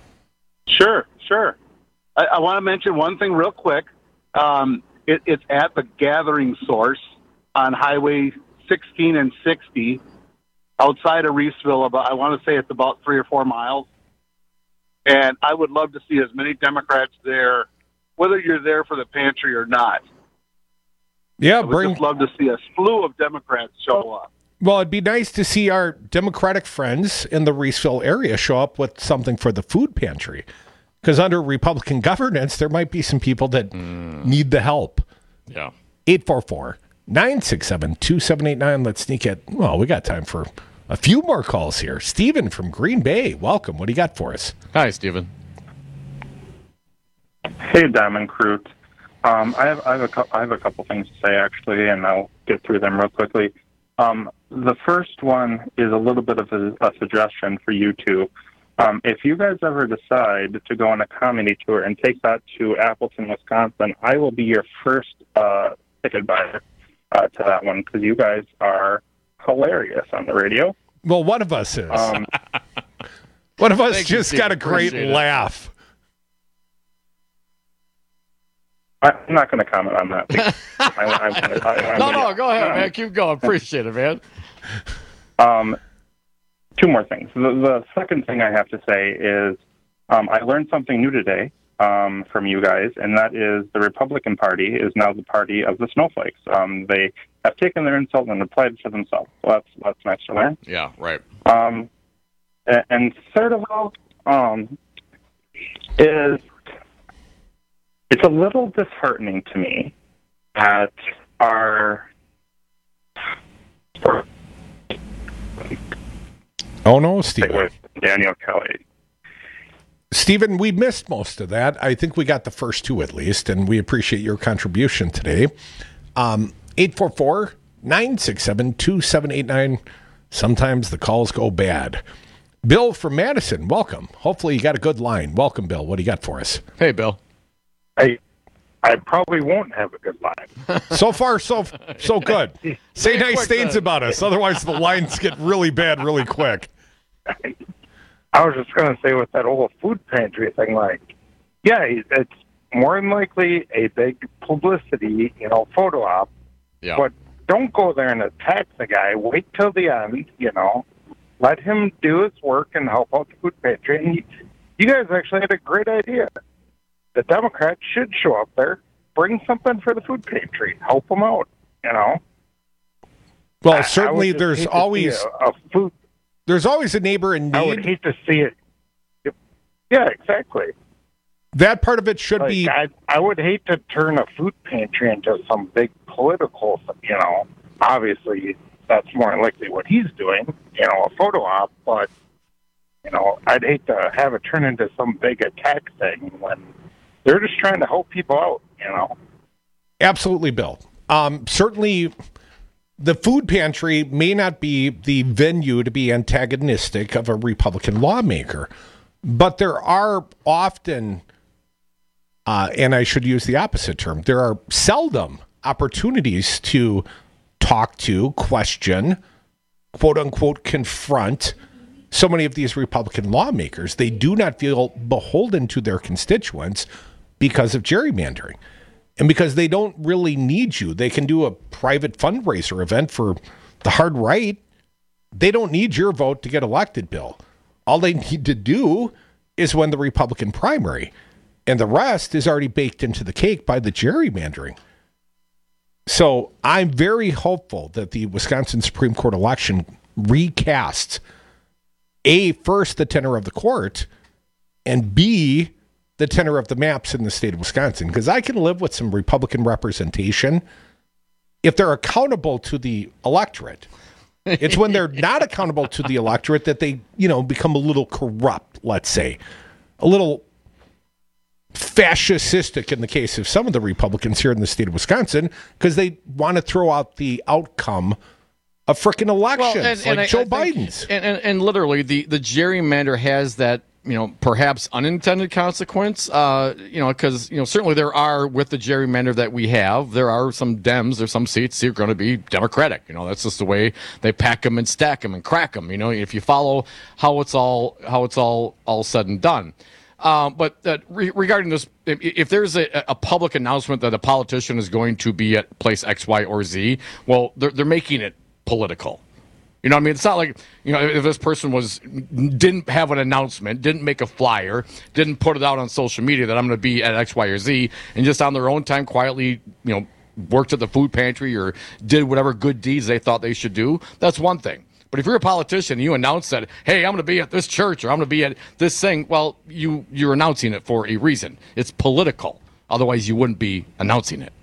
Sure, sure. I, I want to mention one thing real quick. Um, it, it's at the gathering source on Highway sixteen and sixty outside of Reesville. About I want to say it's about three or four miles. And I would love to see as many Democrats there, whether you're there for the pantry or not. Yeah, I would bring. just love to see a slew of Democrats show up. Well, it'd be nice to see our Democratic friends in the Reesville area show up with something for the food pantry. Because under Republican governance, there might be some people that need the help. Yeah. eight four four, nine six seven, two seven eight nine. Let's sneak it. Well, we got time for a few more calls here. Stephen from Green Bay, welcome. What do you got for us? Hi, Stephen. Hey, Diamond Crew. Um, I have I have a cou- I have a couple things to say actually, and I'll get through them real quickly. Um, the first one is a little bit of a, a suggestion for you two. Um, if you guys ever decide to go on a comedy tour and take that to Appleton, Wisconsin, I will be your first uh, ticket buyer uh, to that one because you guys are hilarious on the radio. Well, one of us is. Um, one of us Thank you, just Steve. got a great Appreciate it. laugh. I'm not going to comment on that. because I, I'm gonna, I, I'm No, gonna- no, go ahead, man. Keep going. Appreciate it, man. Um, two more things. The, the second thing I have to say is um, I learned something new today um, from you guys, and that is the Republican Party is now the party of the snowflakes. Um, they have taken their insult and applied it to themselves. So that's that's nice to learn. Yeah, right. Um, a- and third of all, um, is it's a little disheartening to me that our Oh, no, Stephen. Daniel Kelly. Stephen, we missed most of that. I think we got the first two at least, and we appreciate your contribution today. Um, eight four four, nine six seven, two seven eight nine. Sometimes the calls go bad. Bill from Madison, welcome. Hopefully you got a good line. Welcome, Bill. What do you got for us? Hey, Bill. I I probably won't have a good line. So far, so so good. Say nice quick, things then. about us. Otherwise, the lines get really bad really quick. I was just going to say with that whole food pantry thing, like, yeah, it's more than likely a big publicity, you know, photo op. Yeah. But don't go there and attack the guy. Wait till the end, you know. Let him do his work and help out the food pantry. And you, you guys actually had a great idea. The Democrats should show up there, bring something for the food pantry, help them out, you know. Well, I- I certainly would just there's hate to see always a, a food. there's always a neighbor in I would need. hate to see it. Yeah, exactly. That part of it should like, be. I, I would hate to turn a food pantry into some big political, you know, obviously that's more likely what he's doing, you know, a photo op, but, you know, I'd hate to have it turn into some big attack thing when they're just trying to help people out, you know. Absolutely, Bill. Um, certainly, the food pantry may not be the venue to be antagonistic of a Republican lawmaker, but there are often, uh, and I should use the opposite term, there are seldom opportunities to talk to, question, quote unquote, confront so many of these Republican lawmakers. They do not feel beholden to their constituents because of gerrymandering. And because they don't really need you. They can do a private fundraiser event for the hard right. They don't need your vote to get elected, Bill. All they need to do is win the Republican primary. And the rest is already baked into the cake by the gerrymandering. So I'm very hopeful that the Wisconsin Supreme Court election recasts, A, first, the tenor of the court, and B, the tenor of the maps in the state of Wisconsin, because I can live with some Republican representation if they're accountable to the electorate. It's when they're not accountable to the electorate that they, you know, become a little corrupt, let's say, a little fascistic in the case of some of the Republicans here in the state of Wisconsin, because they want to throw out the outcome of frickin' elections, well, and, and like I, Joe I Biden's. Think, and, and, and literally, the, the gerrymander has that, you know, perhaps unintended consequence, uh, you know, because, you know, certainly there are, with the gerrymander that we have, there are some Dems, there's some seats that are going to be Democratic. You know, that's just the way they pack them and stack them and crack them. You know, if you follow how it's all, how it's all, all said and done. Um, but uh, re- regarding this, if, if there's a, a public announcement that a politician is going to be at place X, Y, or Z, well, they're, they're making it political. You know what I mean? It's not like, you know, if this person was didn't have an announcement, didn't make a flyer, didn't put it out on social media that I'm going to be at X, Y, or Z, and just on their own time quietly, you know, worked at the food pantry or did whatever good deeds they thought they should do, that's one thing. But if you're a politician and you announce that, hey, I'm going to be at this church or I'm going to be at this thing, well, you, you're announcing it for a reason. It's political. Otherwise, you wouldn't be announcing it.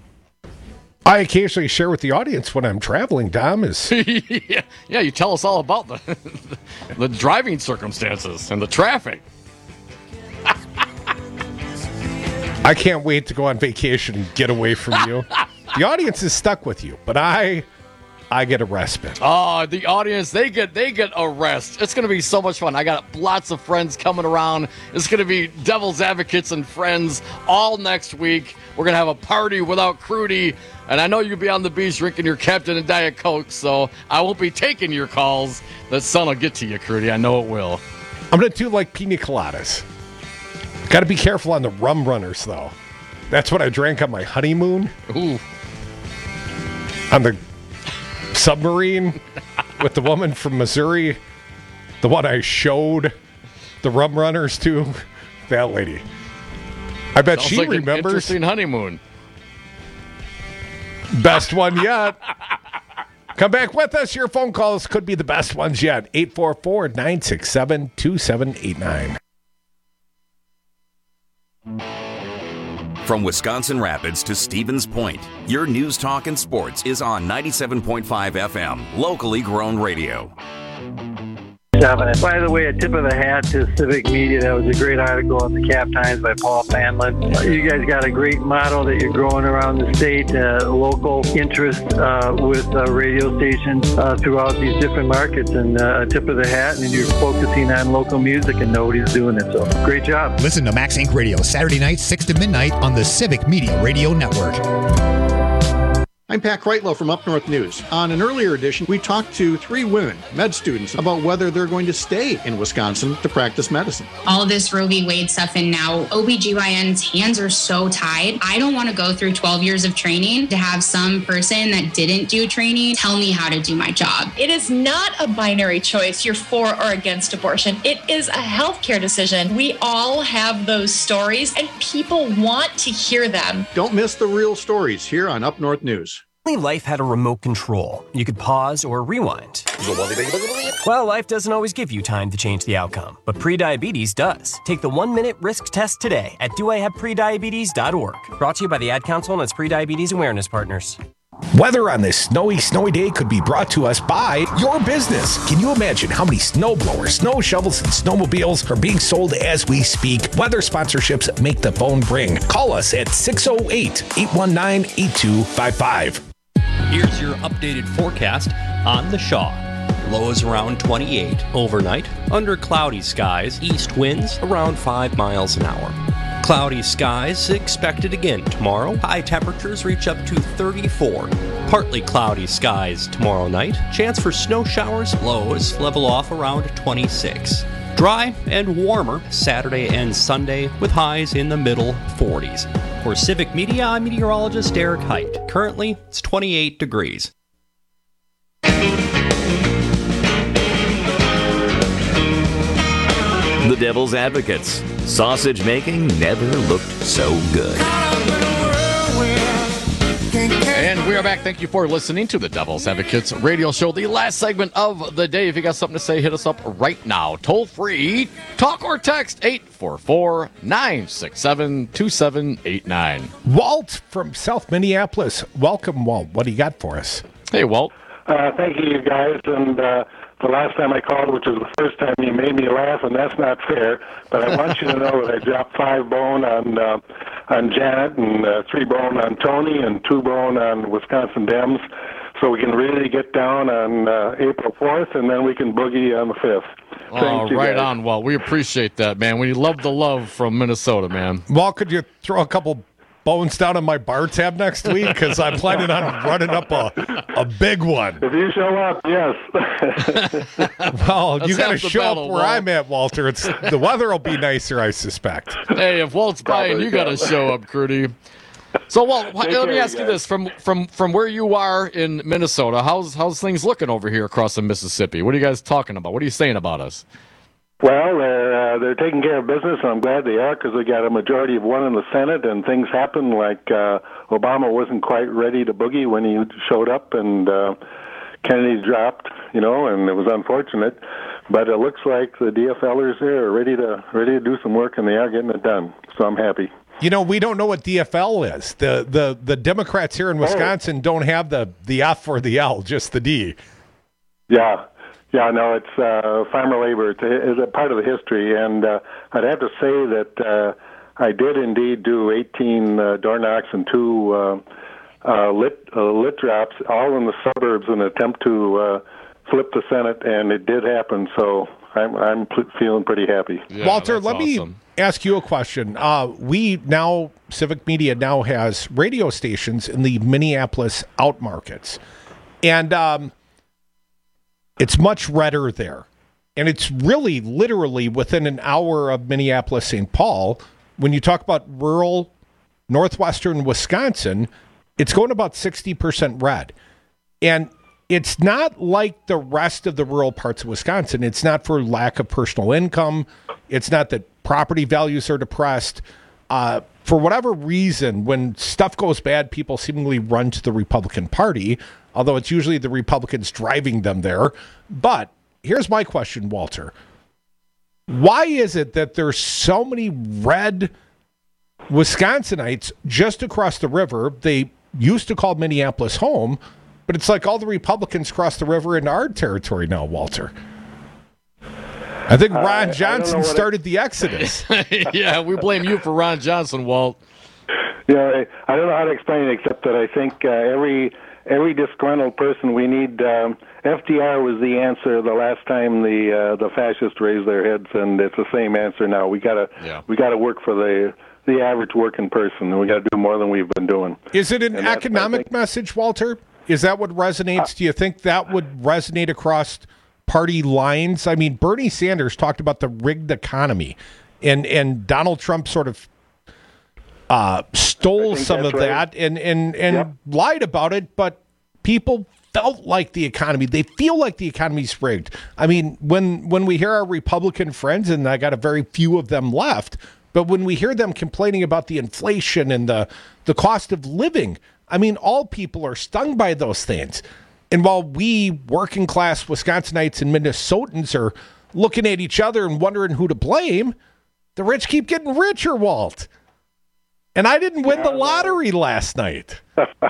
I occasionally share with the audience when I'm traveling, Dom, is... yeah, yeah, you tell us all about the, the driving circumstances and the traffic. I can't wait to go on vacation and get away from you. The audience is stuck with you, but I... I get a respite. Oh, the audience, they get they get a rest. It's going to be so much fun. I got lots of friends coming around. It's going to be Devil's Advocates and friends all next week. We're going to have a party without Crudy. And I know you'll be on the beach drinking your Captain and Diet Coke, so I won't be taking your calls. The sun will get to you, Crudy. I know it will. I'm going to do like pina coladas. Got to be careful on the rum runners, though. That's what I drank on my honeymoon. Ooh. On the submarine with the woman from Missouri, the one I showed the rum runners to, that lady. I bet Sounds she like remembers. An interesting honeymoon. Best one yet. Come back with us. Your phone calls could be the best ones yet. eight four four, nine six seven, two seven eight nine. From Wisconsin Rapids to Stevens Point, your news, talk, and sports is on ninety-seven point five F M, locally grown radio. By the way, a tip of the hat to Civic Media. That was a great article in the Cap Times by Paul Fanlin. You guys got a great model that you're growing around the state, uh, local interest uh, with uh, radio stations uh, throughout these different markets, and uh, a tip of the hat, and you're focusing on local music, and nobody's doing it. So great job. Listen to Max Inc Radio Saturday nights, six to midnight on the Civic Media Radio Network. I'm Pat Kreitlow from Up North News. On an earlier edition, we talked to three women, med students, about whether they're going to stay in Wisconsin to practice medicine. All of this Roe v. Wade stuff, and now O B G Y N's hands are so tied. I don't want to go through twelve years of training to have some person that didn't do training tell me how to do my job. It is not a binary choice, you're for or against abortion. It is a healthcare decision. We all have those stories, and people want to hear them. Don't miss the real stories here on Up North News. Life had a remote control. You could pause or rewind. Well, life doesn't always give you time to change the outcome, but prediabetes does. Take the one-minute risk test today at do I have prediabetes dot org. Brought to you by the Ad Council and its Prediabetes Awareness Partners. Weather on this snowy, snowy day could be brought to us by your business. Can you imagine how many snow blowers, snow shovels, and snowmobiles are being sold as we speak? Weather sponsorships make the phone ring. Call us at six oh eight, eight one nine, eight two five five. Here's your updated forecast on the Shaw. Lows around twenty-eight. Overnight, under cloudy skies, east winds around five miles an hour. Cloudy skies expected again tomorrow. High temperatures reach up to thirty-four. Partly cloudy skies tomorrow night. Chance for snow showers. Lows level off around twenty-six. Dry and warmer Saturday and Sunday with highs in the middle forties. For Civic Media, I'm meteorologist Eric Height. Currently, it's twenty-eight degrees. The Devil's Advocates. Sausage making never looked so good. And we are back. Thank you for listening to the Devil's Advocates radio show. The last segment of the day. If you got something to say, hit us up right now. Toll free. Talk or text eight four four, nine six seven, two seven eight nine. Walt from South Minneapolis. Welcome, Walt. What do you got for us? Hey, Walt. Uh, thank you, you guys. And uh, the last time I called, which was the first time, you made me laugh, and that's not fair. But I want you to know that I dropped five bone on uh, on Janet, and uh, three bone on Tony, and two bone on Wisconsin Dems. So we can really get down on uh, April fourth, and then we can boogie on the fifth. Oh, right guys. On, Walt. We appreciate that, man. We love the love from Minnesota, man. Walt, could you throw a couple bones down on my bar tab next week? Because I'm planning on running up a, a big one. If you show up, yes. Well, Let's you got to have the show battle, up where Walt. I'm at, Walter. It's the weather will be nicer, I suspect. Hey, if Walt's buying, you got to show up, Crudy. So, Walt, let care, me ask you guys. this: from from from where you are in Minnesota, how's how's things looking over here across the Mississippi? What are you guys talking about? What are you saying about us? Well, they're uh, they're taking care of business, and I'm glad they are, because they got a majority of one in the Senate, and things happen like uh, Obama wasn't quite ready to boogie when he showed up, and uh, Kennedy dropped, you know, and it was unfortunate. But it looks like the D F Lers there are ready to ready to do some work, and they are getting it done. So I'm happy. You know, we don't know what D F L is. The the the Democrats here in Wisconsin oh. don't have the the F or the L, just the D. Yeah. Yeah, no, it's uh, farmer labor. It's a, it's a part of the history, and uh, I'd have to say that uh, I did indeed do eighteen uh, door knocks and two uh, uh, lit uh, lit drops, all in the suburbs, in an attempt to uh, flip the Senate, and it did happen. So I'm I'm pl- feeling pretty happy. Yeah, Walter, let awesome. me ask you a question. Uh, we now Civic Media now has radio stations in the Minneapolis outmarkets, and um, it's much redder there. And it's really literally within an hour of Minneapolis, Saint Paul. When you talk about rural northwestern Wisconsin, it's going about sixty percent red. And it's not like the rest of the rural parts of Wisconsin. It's not for lack of personal income. It's not that property values are depressed. Uh, for whatever reason, when stuff goes bad, people seemingly run to the Republican Party, although it's usually the Republicans driving them there. But here's my question, Walter. Why is it that there's so many red Wisconsinites just across the river? They used to call Minneapolis home, but it's like all the Republicans cross the river into our territory now, Walter. I think Ron Uh, Johnson started it, the exodus. Yeah, we blame you for Ron Johnson, Walt. Yeah, I, I don't know how to explain it, except that I think uh, every every disgruntled person we need. Um, F D R was the answer the last time the uh, the fascists raised their heads, and it's the same answer now. We gotta yeah. we gotta work for the the average working person, and we got to do more than we've been doing. Is it an And that's, economic think, message, Walter? Is that what resonates? Do you think that would resonate across party lines? I mean, Bernie Sanders talked about the rigged economy, and and Donald Trump sort of uh, stole some of right. that and and and Yep. lied about it, but people felt like the economy, they feel like the economy's rigged. I mean, when when we hear our Republican friends, and I got a very few of them left, but when we hear them complaining about the inflation and the the cost of living, I mean, all people are stung by those things. And while we working class Wisconsinites and Minnesotans are looking at each other and wondering who to blame, the rich keep getting richer, Walt. And I didn't win the lottery last night.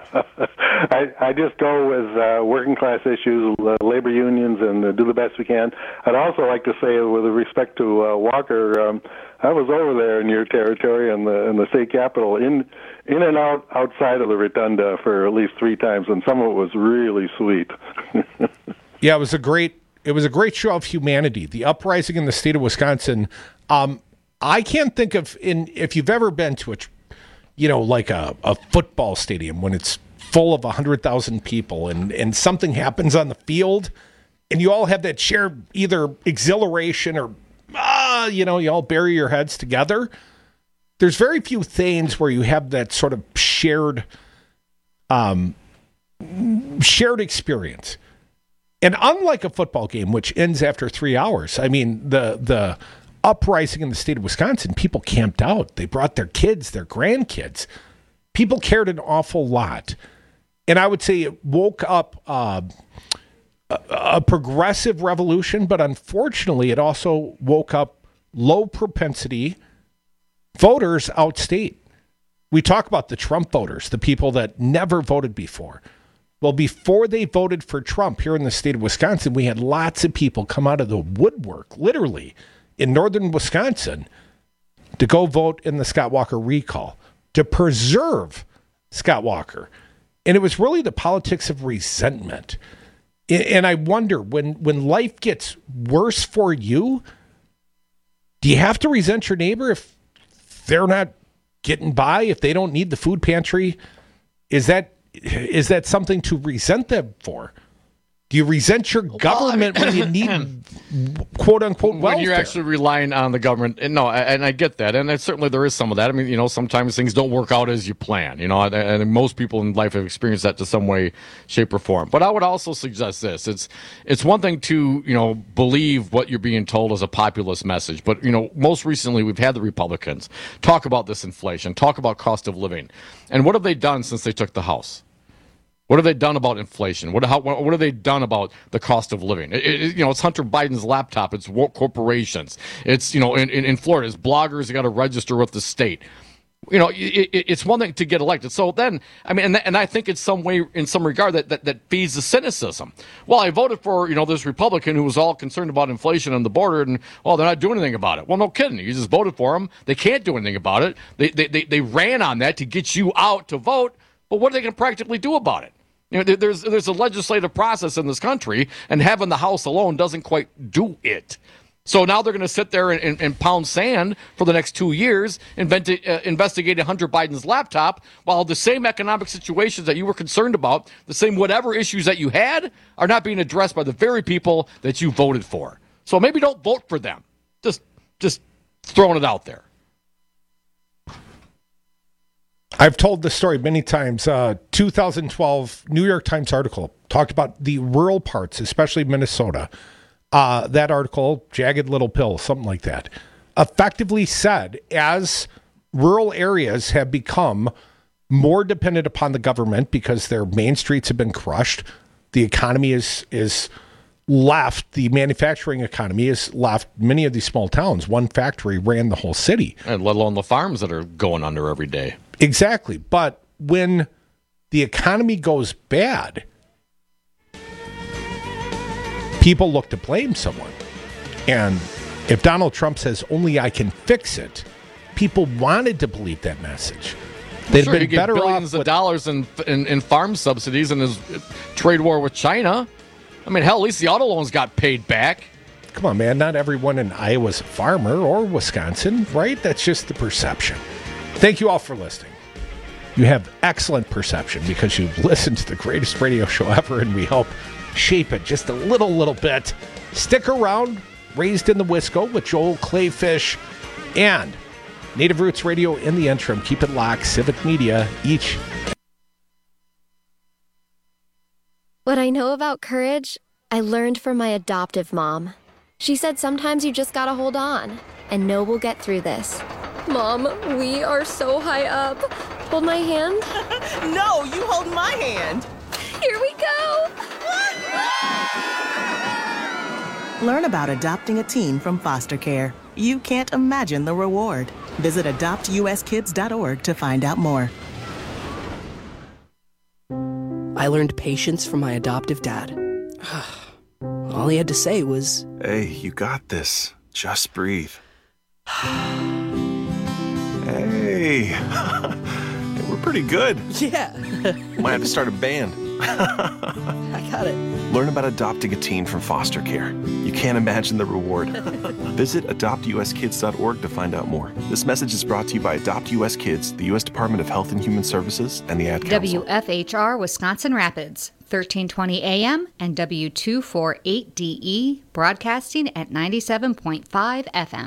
I, I just go with uh, working class issues, uh, labor unions, and uh, do the best we can. I'd also like to say, with respect to uh, Walker, um, I was over there in your territory in the in the state capitol, in in and out outside of the rotunda for at least three times, and some of it was really sweet. Yeah, it was a great it was a great show of humanity. The uprising in the state of Wisconsin. Um, I can't think of in if you've ever been to a, you know, like a, a football stadium when it's full of a hundred thousand people and and something happens on the field, and you all have that shared either exhilaration or ah, you know, you all bury your heads together. There's very few things where you have that sort of shared, um, shared experience. And unlike a football game, which ends after three hours, I mean, the the uprising in the state of Wisconsin, people camped out. They brought their kids, their grandkids. People cared an awful lot. And I would say it woke up uh, a, a progressive revolution, but unfortunately, it also woke up low propensity voters outstate. We talk about the Trump voters, the people that never voted before. Well, before they voted for Trump here in the state of Wisconsin, we had lots of people come out of the woodwork, literally, in northern Wisconsin to go vote in the Scott Walker recall, to preserve Scott Walker. And it was really the politics of resentment. And I wonder, when, when life gets worse for you, do you have to resent your neighbor if they're not getting by, if they don't need the food pantry? Is that is that something to resent them for? Do you resent your government well, I mean, when you need quote unquote welfare? When you're actually relying on the government, and no, and I get that, and certainly there is some of that. I mean, you know, sometimes things don't work out as you plan. You know, and, and most people in life have experienced that to some way, shape, or form. But I would also suggest this: it's it's one thing to you know believe what you're being told as a populist message, but you know, most recently we've had the Republicans talk about this inflation, talk about cost of living, and what have they done since they took the House? What have they done about inflation? What how, what have they done about the cost of living? It, it, you know, it's Hunter Biden's laptop. It's woke corporations. It's, you know, in, in, in Florida, it's bloggers that got to register with the state. You know, it, it, it's one thing to get elected. So then, I mean, and, th- and I think it's some way, in some regard, that, that that feeds the cynicism. Well, I voted for, you know, this Republican who was all concerned about inflation on the border, and, well, they're not doing anything about it. Well, no kidding. You just voted for them. They can't do anything about it. They, they, they, they ran on that to get you out to vote, but what are they going to practically do about it? You know, there's there's a legislative process in this country, and having the House alone doesn't quite do it. So now they're going to sit there and, and, and pound sand for the next two years, invent, uh, investigating Hunter Biden's laptop, while the same economic situations that you were concerned about, the same whatever issues that you had, are not being addressed by the very people that you voted for. So maybe don't vote for them. Just just throwing it out there. I've told this story many times. Uh, two thousand twelve New York Times article talked about the rural parts, especially Minnesota. Uh, that article, Jagged Little Pill, something like that, effectively said as rural areas have become more dependent upon the government because their main streets have been crushed, the economy is is left, the manufacturing economy is left many of these small towns. One factory ran the whole city. And let alone the farms that are going under every day. Exactly. But when the economy goes bad, people look to blame someone. And if Donald Trump says, only I can fix it, people wanted to believe that message. They'd sure, been you get better billions off of with dollars in, in, in farm subsidies and his trade war with China. I mean, hell, at least the auto loans got paid back. Come on, man. Not everyone in Iowa's a farmer or Wisconsin, right? That's just the perception. Thank you all for listening. You have excellent perception because you've listened to the greatest radio show ever, and we hope shape it just a little, little bit. Stick around. Raised in the Wisco with Joel Clayfish and Native Roots Radio in the interim. Keep it locked. Civic Media each. What I know about courage, I learned from my adoptive mom. She said sometimes you just gotta hold on and know we'll get through this. Mom, we are so high up. Hold my hand? No, you hold my hand. Here we go! Learn about adopting a teen from foster care. You can't imagine the reward. Visit adopt u s kids dot org to find out more. I learned patience from my adoptive dad. All he had to say was, "Hey, you got this. Just breathe." Hey, we're pretty good. Yeah. Might have to start a band. I got it. Learn about adopting a teen from foster care. You can't imagine the reward. Visit adopt u s kids dot org to find out more. This message is brought to you by Adopt U S Kids, the U S Department of Health and Human Services, and the Ad Council. W F H R Wisconsin Rapids, thirteen twenty A M and W two forty-eight D E, broadcasting at ninety-seven point five F M.